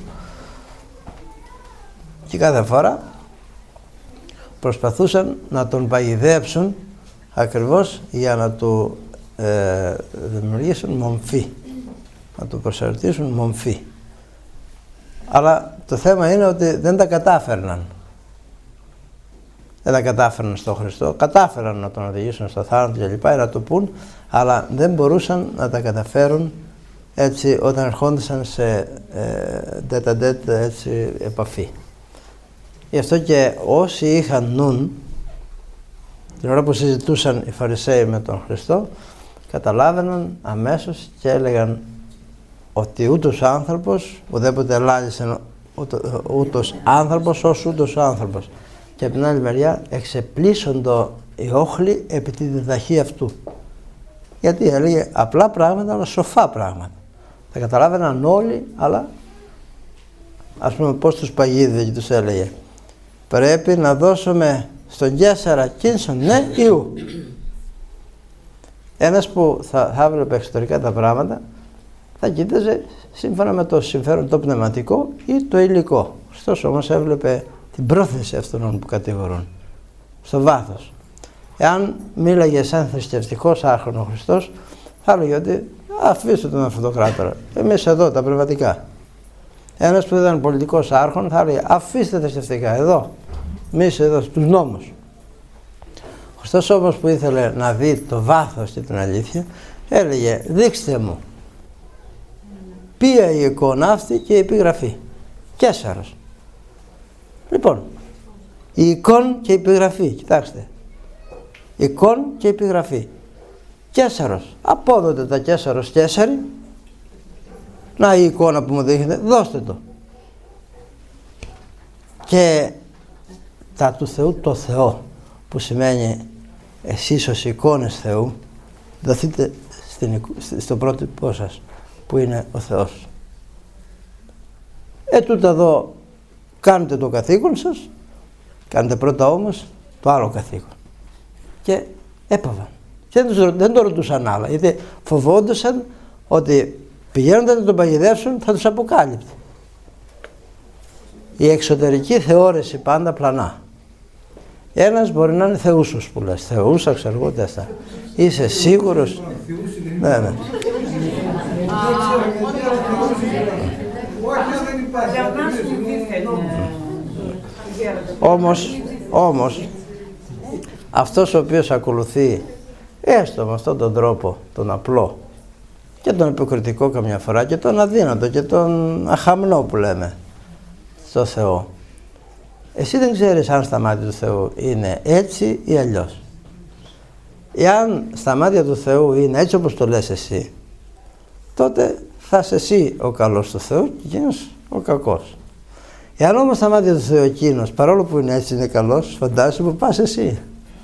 Και κάθε φορά προσπαθούσαν να τον παγιδέψουν ακριβώς για να του ε, δημιουργήσουν μομφή, να του προσαρτήσουν μομφή. Αλλά το θέμα είναι ότι δεν τα κατάφερναν. Δεν τα κατάφερναν στον Χριστό. Κατάφεραν να τον οδηγήσουν στο θάνατο και λοιπά, να το πούν, αλλά δεν μπορούσαν να τα καταφέρουν έτσι όταν ερχόντουσαν σε ντεταντέτ ε, έτσι επαφή. Γι' αυτό και όσοι είχαν νουν, την ώρα που συζητούσαν οι Φαρισαίοι με τον Χριστό, καταλάβαιναν αμέσως και έλεγαν ότι ούτως άνθρωπος, ουδέποτε ελάλησε ούτως άνθρωπος ως ούτως άνθρωπος. Και από την άλλη μεριά εξεπλήσσοντο οι όχλοι επί τη διδαχή αυτού. Γιατί έλεγε απλά πράγματα, αλλά σοφά πράγματα. Τα καταλάβαιναν όλοι, αλλά ας πούμε πώς τους παγίδευε και τους έλεγε. Πρέπει να δώσουμε στον Καίσαρα κίνησον ναι ή ου. Ένας που θα, θα έβλεπε εξωτερικά τα πράγματα θα κοίταζε σύμφωνα με το συμφέρον το πνευματικό ή το υλικό. Ωστόσο όμως έβλεπε την πρόθεση αυτών που κατηγορούν στο βάθος. Εάν μίλαγε σαν θρησκευτικός άρχον ο Χριστός, θα έλεγε ότι αφήστε τον αυτοκράτορα, εμείς εδώ τα πνευματικά. Ένας που ήταν πολιτικός άρχον θα έλεγε αφήστε θρησκευτικά εδώ, εμείς εδώ στους νόμους. Ο Χριστός όμως που ήθελε να δει το βάθος και την αλήθεια, έλεγε δείξτε μου ποια η εικόνα αυτή και η επιγραφή. Καίσαρος. Λοιπόν, η εικόνα και η επιγραφή, κοιτάξτε. Εικόνα και επιγραφή. Καίσαρος. Απόδοτε τα Καίσαρος Καίσαρη. Να η εικόνα που μου δείχνετε, δώστε το. Και τα του Θεού το Θεό, που σημαίνει εσείς ως εικόνες Θεού, δοθείτε στην, στο πρότυπό σας, που είναι ο Θεός. Ε, τούτα εδώ κάνετε το καθήκον σας, κάνετε πρώτα όμως το άλλο καθήκον. Και έπαβαν. Και δεν, δεν το ρωτούσαν άλλα, γιατί φοβόντουσαν ότι πηγαίνοντας να τον παγιδεύσουν θα τους αποκάλυπτε. Η εξωτερική θεώρηση πάντα πλανά. Ένας μπορεί να είναι θεούσος που λες, θεούσα, ξέρω εγώ τέστα. Είσαι σίγουρος. Ναι, ναι. Όμως, όμως, αυτός ο οποίος ακολουθεί έστω με αυτόν τον τρόπο, τον απλό και τον υποκριτικό καμιά φορά και τον αδύνατο και τον αχαμνό που λέμε στο Θεό, εσύ δεν ξέρεις αν στα μάτια του Θεού είναι έτσι ή αλλιώς. Εάν στα μάτια του Θεού είναι έτσι όπως το λες εσύ, τότε θα είσαι εσύ ο καλός του Θεού και εκείνος ο κακός. Εάν όμως στα μάτια του Θεού εκείνος, παρόλο που είναι έτσι είναι καλός, φαντάζεσαι που πας εσύ.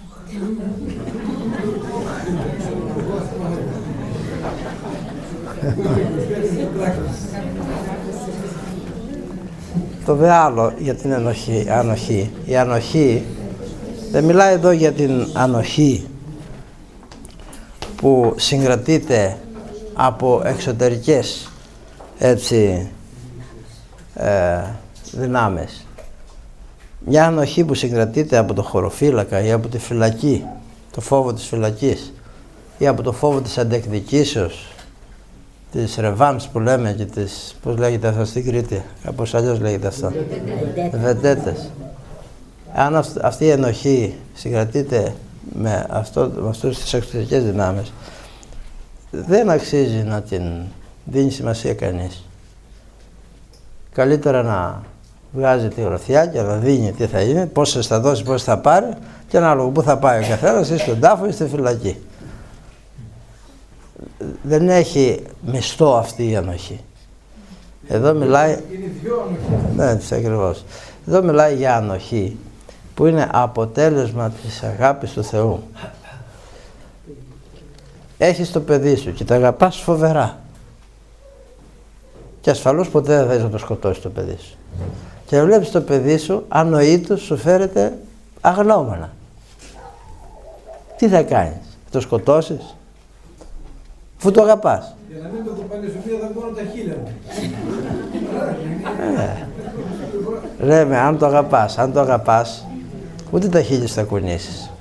Το δε άλλο για την ενοχή, ανοχή. Η ανοχή δεν μιλάει εδώ για την ανοχή που συγκρατείται από εξωτερικές έτσι ε, δυνάμεις. Μια ανοχή που συγκρατείται από το χωροφύλακα ή από τη φυλακή, το φόβο της φυλακής, ή από το φόβο της αντεκδικήσεως, της ρεβάνς που λέμε και της, πώς λέγεται αυτό στην Κρήτη, κάπως αλλιώς λέγεται αυτό, βεντέτες. Αν αυ, αυτή η ενοχή συγκρατείται με, αυτό, με αυτές τις εξωτερικές δυνάμεις, δεν αξίζει να την δίνει σημασία κανείς. Καλύτερα να βγάζει τη γροθιά και να δίνει τι θα είναι, πόσες θα δώσει, πόσες θα πάρει και ανάλογα πού θα πάει ο καθένας, ή στον τάφο ή στη φυλακή. Δεν έχει μισθό αυτή η ανοχή. Εδώ μιλάει... Είναι δυο ανοχές. Ναι, έτσι ακριβώς. Εδώ μιλάει για ανοχή που είναι αποτέλεσμα της αγάπης του Θεού. Έχεις το παιδί σου και το αγαπάς φοβερά. Και ασφαλώς ποτέ δεν θες να το σκοτώσεις το παιδί σου. Και βλέπεις το παιδί σου ανοήτως σου φέρεται αγνώμονα. Τι θα κάνεις, θα το σκοτώσεις, αφού το αγαπάς. Για να μην το κοπανίσω μία θα μπορώ τα χείλια μου. Ε, λέμε, αν το αγαπάς, αν το αγαπάς, ούτε τα χείλια θα κουνήσεις.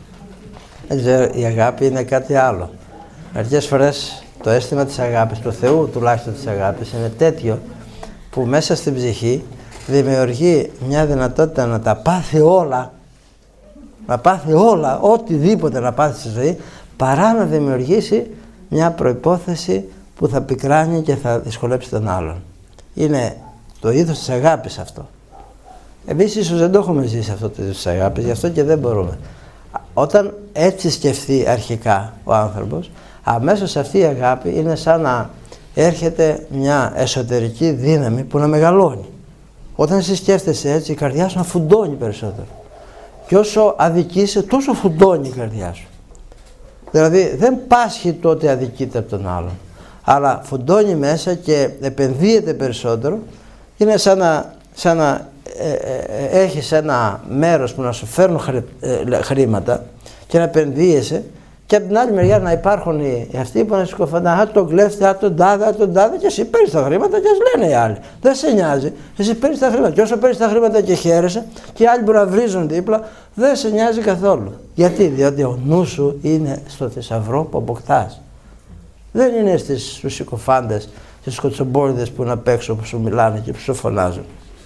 Η αγάπη είναι κάτι άλλο. Μερικές φορές το αίσθημα της αγάπης, του Θεού τουλάχιστον της αγάπης, είναι τέτοιο που μέσα στην ψυχή δημιουργεί μια δυνατότητα να τα πάθει όλα, να πάθει όλα, οτιδήποτε να πάθει στη ζωή, παρά να δημιουργήσει μια προϋπόθεση που θα πικράνει και θα δυσκολέψει τον άλλον. Είναι το είδος της αγάπης αυτό. Εμείς ίσως δεν το έχουμε ζήσει αυτό το είδος της αγάπης, γι' αυτό και δεν μπορούμε. Όταν έτσι σκεφτεί αρχικά ο άνθρωπος, αμέσως αυτή η αγάπη είναι σαν να έρχεται μια εσωτερική δύναμη που να μεγαλώνει. Όταν εσύ σκέφτεσαι έτσι, η καρδιά σου να φουντώνει περισσότερο. Και όσο αδικείσαι, τόσο φουντώνει η καρδιά σου. Δηλαδή δεν πάσχει το ότι αδικείται από τον άλλον, αλλά φουντώνει μέσα και επενδύεται περισσότερο. Είναι σαν να, σαν να ε, ε, έχεις ένα μέρος που να σου φέρνουν χρη, ε, χρήματα και να επενδύεσαι, και από την άλλη μεριά να υπάρχουν οι, οι αυτοί που να σκοφαντάνε, α, τον κλέφτη, α, τον τάδε, α, τον τάδε, και εσύ παίρνεις τα χρήματα και ας λένε οι άλλοι. Δεν σε νοιάζει. Εσύ παίρνεις τα χρήματα. Και όσο παίρνεις τα χρήματα και χαίρεσαι, και οι άλλοι μπορεί να βρίζουν δίπλα, δεν σε νοιάζει καθόλου. Γιατί? Διότι ο νους σου είναι στο θησαυρό που αποκτάς. Δεν είναι στις, στους συκοφάντες, στις κοτσομπόριδες που είναι απ' έξω, που σου μιλάνε και που σου φωνάζουν.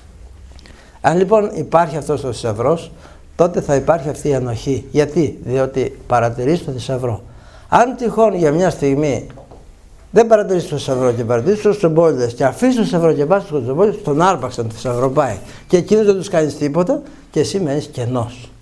Αν λοιπόν υπάρχει αυτός ο θησαυρός, τότε θα υπάρχει αυτή η ανοχή. Γιατί? Διότι παρατηρείς το θησαυρό. Αν τυχόν για μια στιγμή δεν παρατηρείς το θησαυρό και παρατηρείς τους κοτσομπόριδες και αφήσεις το θησαυρό και πας στους κοτσομπόριδες, τον άρπαξαν, το θησαυρό πάει. Και εκείνος δεν τους κάνεις τίποτα και εσύ μένεις κενός.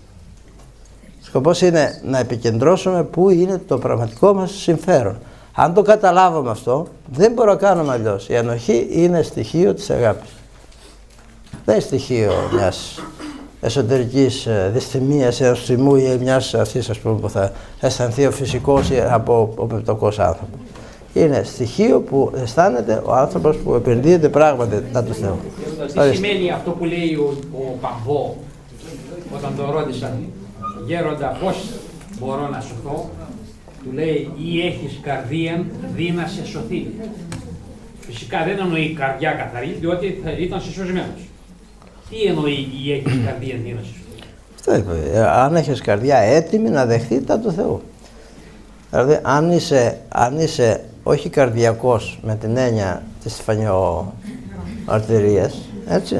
Σκοπός είναι να επικεντρώσουμε πού είναι το πραγματικό μας συμφέρον. Αν το καταλάβουμε αυτό, δεν μπορώ να κάνουμε αλλιώς. Η ανοχή είναι στοιχείο της αγάπης. Δεν είναι στοιχείο μιας εσωτερικής δυσθυμίας, ενός θυμού ή μιας αυτής, ας πούμε, που θα αισθανθεί ο φυσικός ή από ο πεπτωκός άνθρωπος. Είναι στοιχείο που αισθάνεται ο άνθρωπος που επενδύεται πράγματι να του Θεού. Τι σημαίνει αυτό που λέει ο, ο Παμπό όταν τον ρώτησαν, γέροντα, πώς μπορώ να σωθώ? Του λέει, ή έχεις καρδία δι να σε σωθεί. Φυσικά δεν εννοεί καρδιά καθαρή, διότι θα ήταν συσσωσμένος. Τι εννοεί ή έχεις καρδία δι να σε σωθεί? Αυτό είπε. Αν έχεις καρδιά έτοιμη να δεχθεί τα του Θεού. Δηλαδή, αν είσαι, αν είσαι όχι καρδιακός με την έννοια της στεφανιοαρτηρίας, έτσι.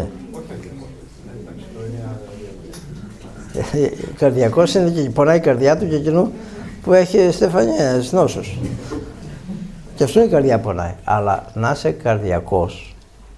Καρδιακός είναι και πονάει η καρδιά του και εκείνου που έχει στεφανιές νόσους. Και αυτό η καρδιά πονάει. Αλλά να είσαι καρδιακός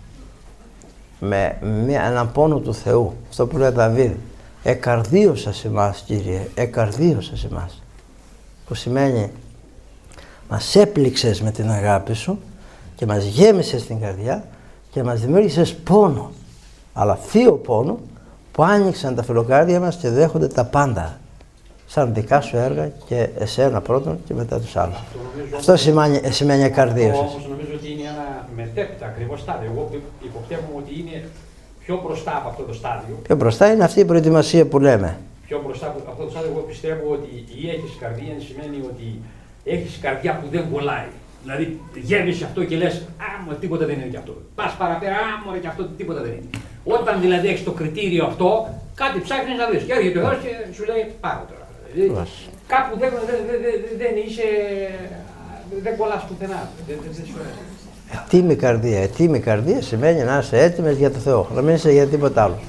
με μια, έναν πόνο του Θεού, αυτό που λέει Δαβίδ, εκαρδίωσας εμάς, Κύριε, εκαρδίωσας εμάς, που σημαίνει μας έπληξες με την αγάπη σου και μας γέμισες την καρδιά και μας δημιούργησες πόνο, αλλά θείο πόνο, που άνοιξαν τα φιλοκάρδια μας και δέχονται τα πάντα σαν δικά σου έργα και εσένα πρώτον και μετά τους άλλους. Αυτό, αυτό σημαίνει, σημαίνει εκαρδίωσης. Όμως νομίζω ότι είναι ένα μετέπειτα ακριβώς στάδιο. Εγώ υποπτεύομαι ότι είναι πιο μπροστά από αυτό το στάδιο. Πιο μπροστά είναι αυτή η προετοιμασία που λέμε. Πιο μπροστά από αυτό το στάδιο, εγώ πιστεύω ότι η έχεις καρδία σημαίνει ότι έχεις καρδιά που δεν κολλάει. Δηλαδή γέμισε αυτό και λες, α, μου τίποτα δεν είναι και αυτό. Πας παραπέρα, α, μου και αυτό τίποτα δεν είναι. Όταν δηλαδή έχεις το κριτήριο αυτό, κάτι ψάχνεις να βρεις. Και έρχεται ο Θεός και σου λέει, πάρε τώρα. Δηλαδή, κάπου δεν, δεν, δεν, δεν είσαι, δεν κολλάς πουθενά. Δεν, δεν, δεν σου αρέσει. Ετοίμη καρδία. Ετοίμη καρδία σημαίνει να είσαι έτοιμες για το Θεό, να μην είσαι για τίποτα άλλο.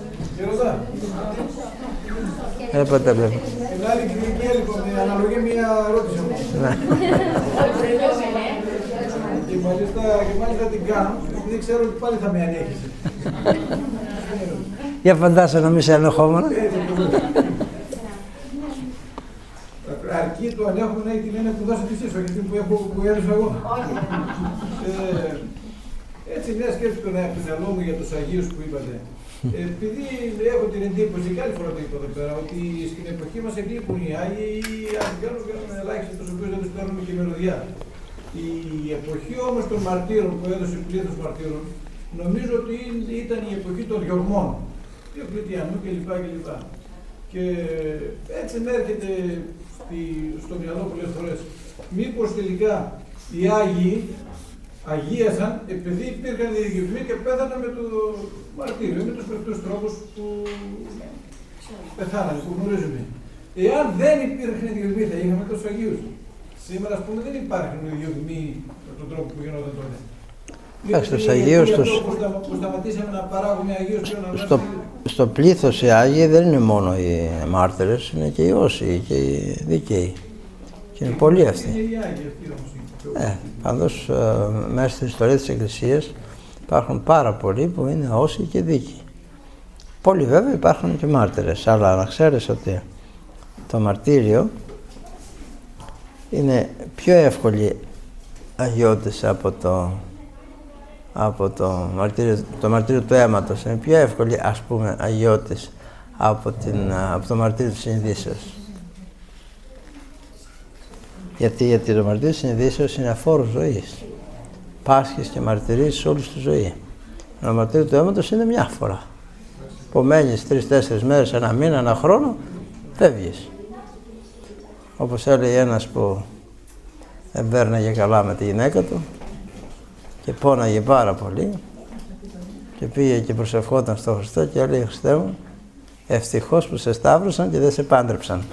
Ε, ποτέ βλέπω. Την άλλη κριτική, λοιπόν, αναλογεί μια ερώτηση όμως. Και μάλιστα, και μάλιστα την κάνω, επειδή ξέρω ότι πάλι θα με ανέχεις. Για φαντάσου να μην σε ανεχόμενα. Αρκεί το ανέχομαι να έχει την έννοια που δώσετε εσείς, όχι αυτή που, έχω, που έδωσα εγώ. ε, έτσι μια σκέψη που έχω στο μυαλό μου για τους Αγίους που είπατε. Ε, επειδή έχω την εντύπωση, και άλλη φορά το είπα εδώ πέρα, ότι στην εποχή μας εκλείπουν οι Άγιοι ή αν βγαίνουν βγαίνουν ελάχιστοι τους οποίους δεν τους παίρνουμε και μυρωδιά. Η εποχή όμως των μαρτύρων που έδωσε πλήθος μαρτύρων, νομίζω ότι ήταν η εποχή των διορμών, Διοκλητιανού κλπ. κλπ. Και έτσι με έρχεται στο μυαλό πολλές φορές. Μήπως τελικά οι Άγιοι αγίασαν επειδή υπήρχαν διοικητικοί και πέθαναν με το μαρτύριο, με τους πρακτούς τρόπους που πεθάνανε, που γνωρίζουμε. Εάν δεν υπήρχαν διοικητικοί, θα είχαμε τους Αγίους. Σήμερα, ας πούμε, δεν υπάρχουν διοικητικοί με τον τρόπο που γινόταν τότε. Εντάξει, τους Αγίους τους... Που σταματήσαμε να παράγουμε Αγίους και να στο, στο πλήθος οι Άγιοι δεν είναι μόνο οι μάρτυρες, είναι και οι όσοι και οι δίκαιοι. Και είναι πολλοί αυτοί. Ε, πάντως, ε, μέσα στην ιστορία της Εκκλησίας υπάρχουν πάρα πολλοί που είναι όσοι και δίκαιοι. Πολλοί βέβαια υπάρχουν και μάρτυρες, αλλά να ξέρεις ότι το μαρτύριο είναι πιο εύκολη αγιώτηση από το, από το, μαρτύριο, το μαρτύριο του αίματος. Είναι πιο εύκολη, ας πούμε, αγιώτηση από, την, από το μαρτύριο της συνειδήσεως. Γιατί, γιατί το μαρτύριο της συνειδήσεως είναι αφόρος ζωής. Πάσχεις και μαρτυρείς όλη τη ζωή. Το μαρτύριο του αίματος είναι μια φορά. Που μένεις τρεις-τέσσερις μέρες, ένα μήνα, ένα χρόνο, φεύγεις. Όπως έλεγε ένας που δεν πέρναγε καλά με τη γυναίκα του και πόναγε πάρα πολύ και πήγε και προσευχόταν στο Χριστό και έλεγε: Χριστέ μου, ευτυχώς που σε σταύρωσαν και δεν σε πάντρεψαν.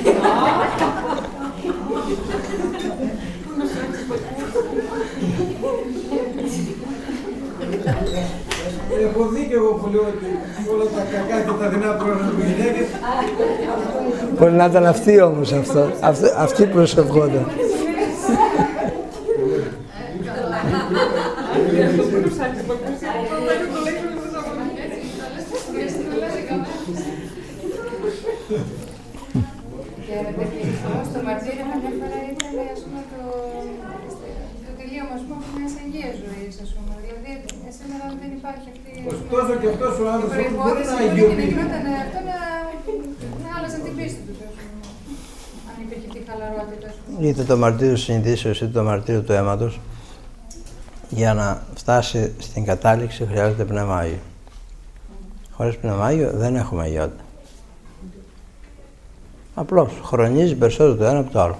Έχω δίκιο εγώ που λέω ότι όλα τα κακά και τα δεινά προέρχονται από γυναίκες. Μπορεί να ήταν αυτή όμως αυτό, αυτή, αυτή προσευχόταν. Και στο μαρτύριο καμιά φορά ήταν, ας πούμε, το, το τελείωμα, ας πούμε, μιας αγίας ζωής, ας πούμε. Δηλαδή, σήμερα δεν υπάρχει αυτή Ωστόσο και αυτός ο άνθρωπος μπορεί προϋπόθεση να και να αγιοποιηθεί. γινόταν αυτό να, να άλλαζαν την πίστη τους, ας πούμε. Αν υπήρχε αυτή η χαλαρότητα, ας πούμε. Είτε το μαρτύριο της συνειδήσεως είτε το μαρτύριο του αίματος, για να φτάσει στην κατάληξη χρειάζεται Πνεύμα Άγιο. Χωρίς Πνεύμα Άγιο δεν έχουμε αγιότητα. Απλώς χρονίζει περισσότερο το ένα από το άλλο.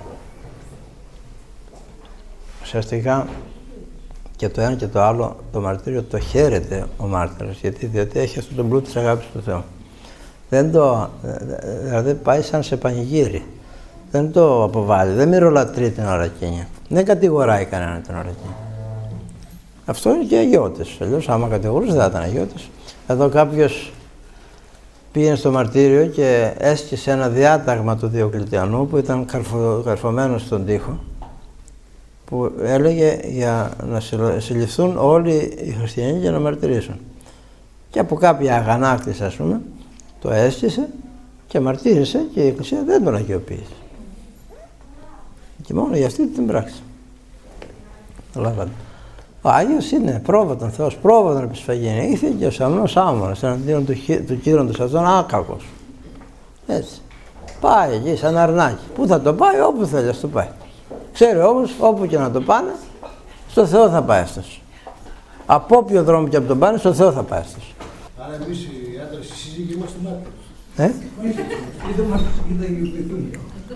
Ουσιαστικά και το ένα και το άλλο το μαρτύριο το χαίρεται ο μάρτυρας, γιατί διότι έχει αυτό τον πλούτο της αγάπης του Θεού. Δεν το, δηλαδή πάει σαν σε πανηγύρι. Δεν το αποβάλλει, δεν μυρολατρεί την ώρα εκείνη. Δεν κατηγοράει κανέναν την ώρα εκείνη. Αυτό είναι και αγιώτης. Αλλιώς άμα κατηγορούσε δεν θα ήταν αγιώτης. Εδώ κάποιος πήγαινε στο μαρτύριο και έσκησε ένα διάταγμα του Διοκλητιανού που ήταν καρφω, καρφωμένο στον τοίχο, που έλεγε για να συλληφθούν όλοι οι χριστιανοί για να μαρτυρήσουν. Και από κάποια αγανάκτηση, ας πούμε, το έσκησε και μαρτύρησε και η Εκκλησία δεν τον αγιοποίησε. Και μόνο για αυτή την πράξη. Καταλάβατε. Ο Άγιος είναι πρόβατον Θεός, πρόβατον επισφαγήν. Ήρθε και ο Σαμνός Άμμονας εναντίον του, του κύροντος αυτόν άκακος. Έτσι. Πάει εκεί σαν αρνάκι. Πού θα το πάει, όπου θέλει, ας το πάει. Ξέρει όμως, όπου και να το πάνε, στο Θεό θα πάει αυτός. Από όποιο δρόμο και από τον πάνε, στο Θεό θα πάει αυτός. Άρα εμείς οι άντρες, οι σύζυγοι είμαστε μάρτυρες. Ε? Είδα γελπιθούν.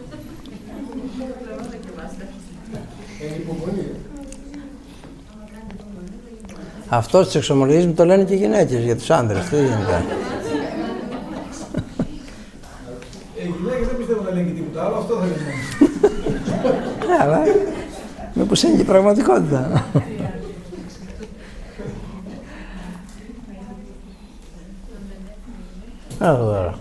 Έχει υπομονή. Αυτό στις εξομολογίες μου το λένε και οι γυναίκες για τους άντρες. Τι γίνεται. Οι γυναίκες δεν πιστεύω να λένε και τίποτα άλλο, αυτό θα λένε. Ναι, αλλά μήπως είναι και η πραγματικότητα. Άρα.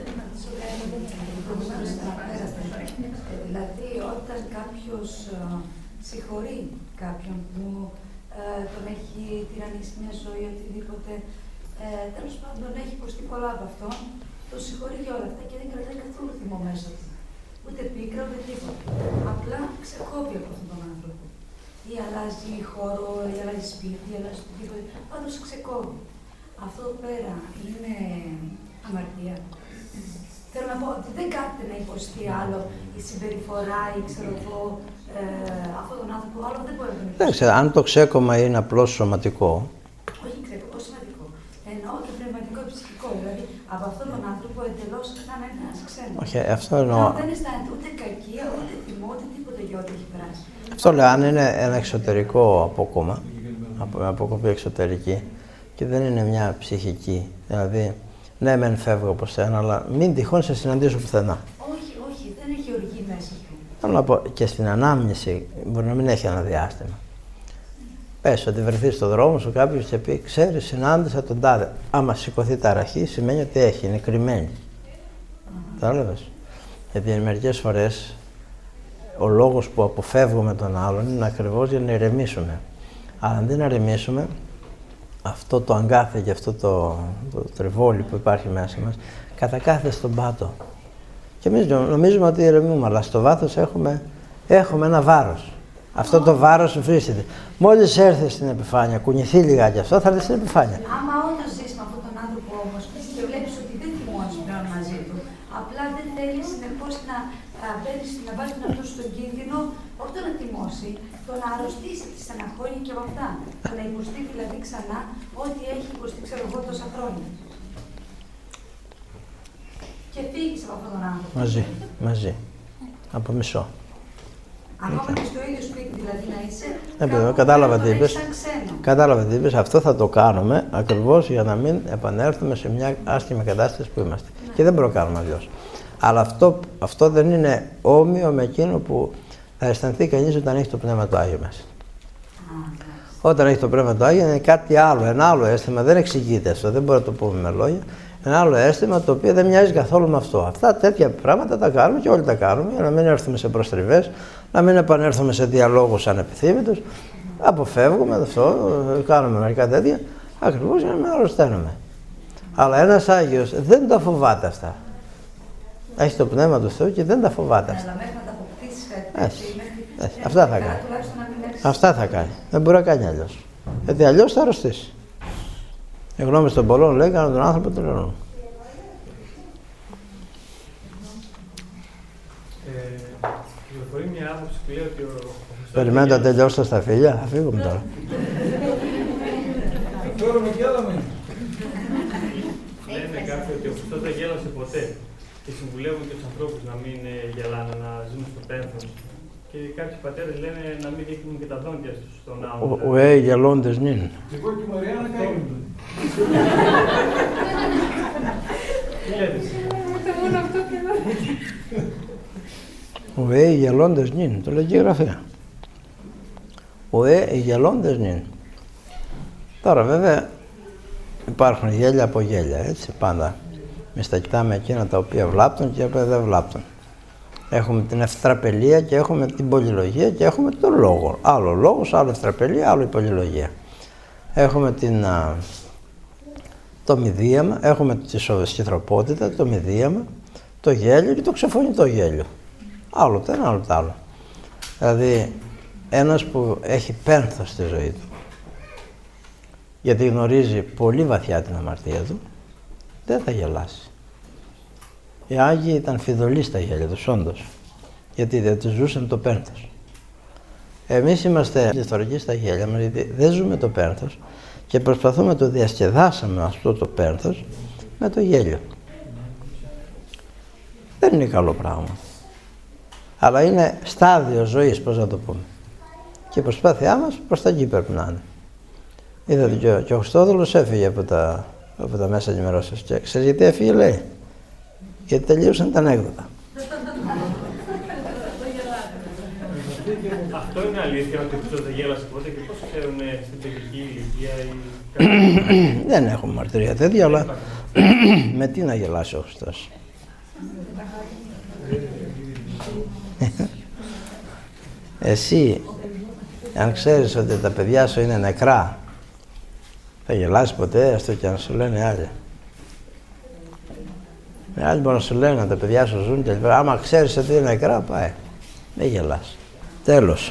Δηλαδή, όταν κάποιος συγχωρεί κάποιον που ε, τον έχει τυραννίσει μια ζωή, οτιδήποτε, ε, τέλος πάντων τον έχει υποστεί πολλά από αυτό, τον συγχωρεί για όλα αυτά και δεν κρατάει καθόλου θυμό μέσα του. Ούτε πίκρα, ούτε τίποτα. Απλά ξεκόβει από αυτόν τον άνθρωπο. Ή αλλάζει χώρο, ή αλλάζει σπίτι, ή αλλάζει τίποτα. Πάντως ξεκόβει. Αυτό εδώ πέρα είναι αμαρτία. Θέλω να πω ότι δεν κάθεται να υποστεί άλλο η συμπεριφορά ή ξέρω εγώ ε, αυτόν τον άνθρωπο, άλλο δεν μπορεί να τον υποστεί. Δεν αν το ξεκόμμα είναι απλώς σωματικό. Όχι ξεκόμμα, σωματικό. Εννοώ και πνευματικό και ψυχικό. Δηλαδή από αυτόν τον άνθρωπο εντελώς σαν ένας ξένος. Όχι, αυτό εννοώ. Δεν αισθάνεται ούτε κακία, ούτε θυμό, ούτε τίποτα για ό,τι έχει περάσει. Αυτό λέω, αν είναι ένα εξωτερικό απόκομμα, μια απόκοπη εξωτερική, και δεν είναι μια ψυχική. Δηλαδή, ναι, μεν φεύγω από σένα, αλλά μην τυχόν σε συναντήσω πουθενά. Όχι, όχι, δεν έχει οργή μέσα του. Θέλω να πω, και στην ανάμνηση μπορεί να μην έχει ένα διάστημα. Πες ότι βρεθεί στο δρόμο σου κάποιος και πει: ξέρεις, συνάντησα τον τάδε. Άμα σηκωθεί ταραχή, σημαίνει ότι έχει, είναι κρυμμένη. Κατάλαβες. Γιατί μερικές φορές ο λόγος που αποφεύγουμε τον άλλον είναι ακριβώς για να ηρεμήσουμε. Αλλά αντί να ηρεμήσουμε, αυτό το αγκάθι και αυτό το, το τριβόλι που υπάρχει μέσα μας, κατακάθεται στον πάτο. Και εμείς νομίζουμε ότι ηρεμούμε, αλλά στο βάθος έχουμε, έχουμε ένα βάρος. Αυτό το βάρος βρίσκεται. Μόλις έρθει στην επιφάνεια, κουνηθεί λιγάκι αυτό, θα έρθει στην επιφάνεια. Άμα όντως ζεις με αυτόν τον άνθρωπο όμως και βλέπεις ότι δεν θυμώνεις πλέον μαζί του, απλά δεν θέλεις συνεχώς να παίρνεις, να βάλεις τον εαυτό σου στον κίνδυνο, όχι το να θυμώσει, το να αρρωστήσει τη στεναχώρια και από αυτά. Το να υποστεί δηλαδή ξανά ό,τι έχει υποστεί, ξέρω εγώ, τόσα χρόνια. Και φύγεις από αυτόν τον άνθρωπο. Μαζί, μαζί. Από μισό. Ακόμα και στο ίδιο σπίτι δηλαδή να είσαι, ε, παιδί, κατάλαβα τι είπες. Κατάλαβα τι είπες. Αυτό θα το κάνουμε ακριβώς για να μην επανέλθουμε σε μια άσχημη κατάσταση που είμαστε. Ναι. Και δεν μπορούμε να κάνουμε αλλιώς. Αλλά αυτό, αυτό δεν είναι όμοιο με εκείνο που θα αισθανθεί κανείς όταν έχει το Πνεύμα του Άγιο μέσα. Ah, όταν έχει το Πνεύμα του Άγιο είναι κάτι άλλο, ένα άλλο αίσθημα, δεν εξηγείται αυτό, δεν μπορούμε να το πούμε με λόγια. Ένα άλλο αίσθημα το οποίο δεν μοιάζει καθόλου με αυτό. Αυτά τέτοια πράγματα τα κάνουμε και όλοι τα κάνουμε για να μην έρθουμε σε προστριβές, να μην επανέλθουμε σε διαλόγους ανεπιθύμητους. Mm-hmm. Αποφεύγουμε αυτό, κάνουμε μερικά τέτοια, ακριβώς για να μην αρρωσταίνουμε. Mm-hmm. Αλλά ένας Άγιος δεν τα φοβάται αυτά. Έχει το Πνεύμα του Θεού και δεν τα φοβάται αυτά. Αλλά μέχρι να τα αποκτήσεις κάτι. Έτσι. Αυτά θα κάνει. Αυτά θα κάνει. Δεν μπορεί να κάνει αλλιώς. Γιατί αλλιώς θα αρρωστήσει. Οι γνώμες των πολλών λέει έκαναν τον άνθρωπο τρελό. Κυκλοφορεί μια άποψη που λέει ότι ο Χριστός... Περιμένετε να τελειώσω στα φίλια, θα φύγουμε τώρα. Φέρουμε κι άλλα μήνυμα. Λένε κάποιοι ότι ο Χριστός δεν γέλασε ποτέ και συμβουλεύουν και τους ανθρώπους να μην γελάνε, να ζουν στο πένθος. Και κάποιοι πατέρες λένε να μην δείχνουν και τα δόντια τους στον άνθρωπο. Ο ε, γελώντες νυν. Εγώ και η Μαριάννα κάνουμε. Τι λέτε εσύ. Ο ε, γελώντες νυν, το λέει και η Γραφεία. Ο ε, γελώντες νυν. Τώρα βέβαια υπάρχουν γέλια από γέλια, έτσι πάντα. Εμείς τα κοιτάμε εκείνα τα οποία βλάπτουν και τα δεν βλάπτουν. Έχουμε την ευθραπελία και έχουμε την πολυλογία και έχουμε τον λόγο. Άλλο λόγος, άλλο ευθραπελία, άλλο η πολυλογία. Έχουμε την, α, το μηδίαμα, έχουμε τη σχητροπότητα, το μηδίαμα, το γέλιο και το ξεφωνητό γέλιο. Άλλο το ένα, άλλο το άλλο. Δηλαδή, ένας που έχει πένθος στη ζωή του, γιατί γνωρίζει πολύ βαθιά την αμαρτία του, δεν θα γελάσει. Οι Άγιοι ήταν φιδωλοί στα γέλια τους, όντως, γιατί δεν τους ζούσαν το πένθος. Εμείς είμαστε ιστορικοί στα γέλια μας, γιατί δεν ζούμε το πένθος και προσπαθούμε να το διασκεδάσουμε αυτό το πένθος με το γέλιο. Δεν είναι καλό πράγμα. Αλλά είναι στάδιο ζωής, πώς να το πούμε. Και η προσπάθειά μας προς τα εκεί πρέπει να είναι. Είδατε και ο, και ο Χριστόδουλος έφυγε από τα, από τα μέσα ενημερώσεως. Και ξέρεις γιατί έφυγε, λέει. Γιατί τελείωσαν τα ανέκδοτα. Αυτό είναι αλήθεια ότι ο Χριστός δεν γέλασε ποτέ και πώς ξέρουν στην παιδική ηλικία ή... Δεν έχουμε μαρτυρία τέτοια, αλλά με τι να γελάσει ο Χριστός. Εσύ, αν ξέρεις ότι τα παιδιά σου είναι νεκρά, θα γελάσεις ποτέ, έστω και αν σου λένε άλλοι. Οι άλλοι μπορούν να σου λένε τα παιδιά σου ζουν και άμα ξέρεις ότι είναι νεκρά, πάει. Δεν γελάς. Τέλος.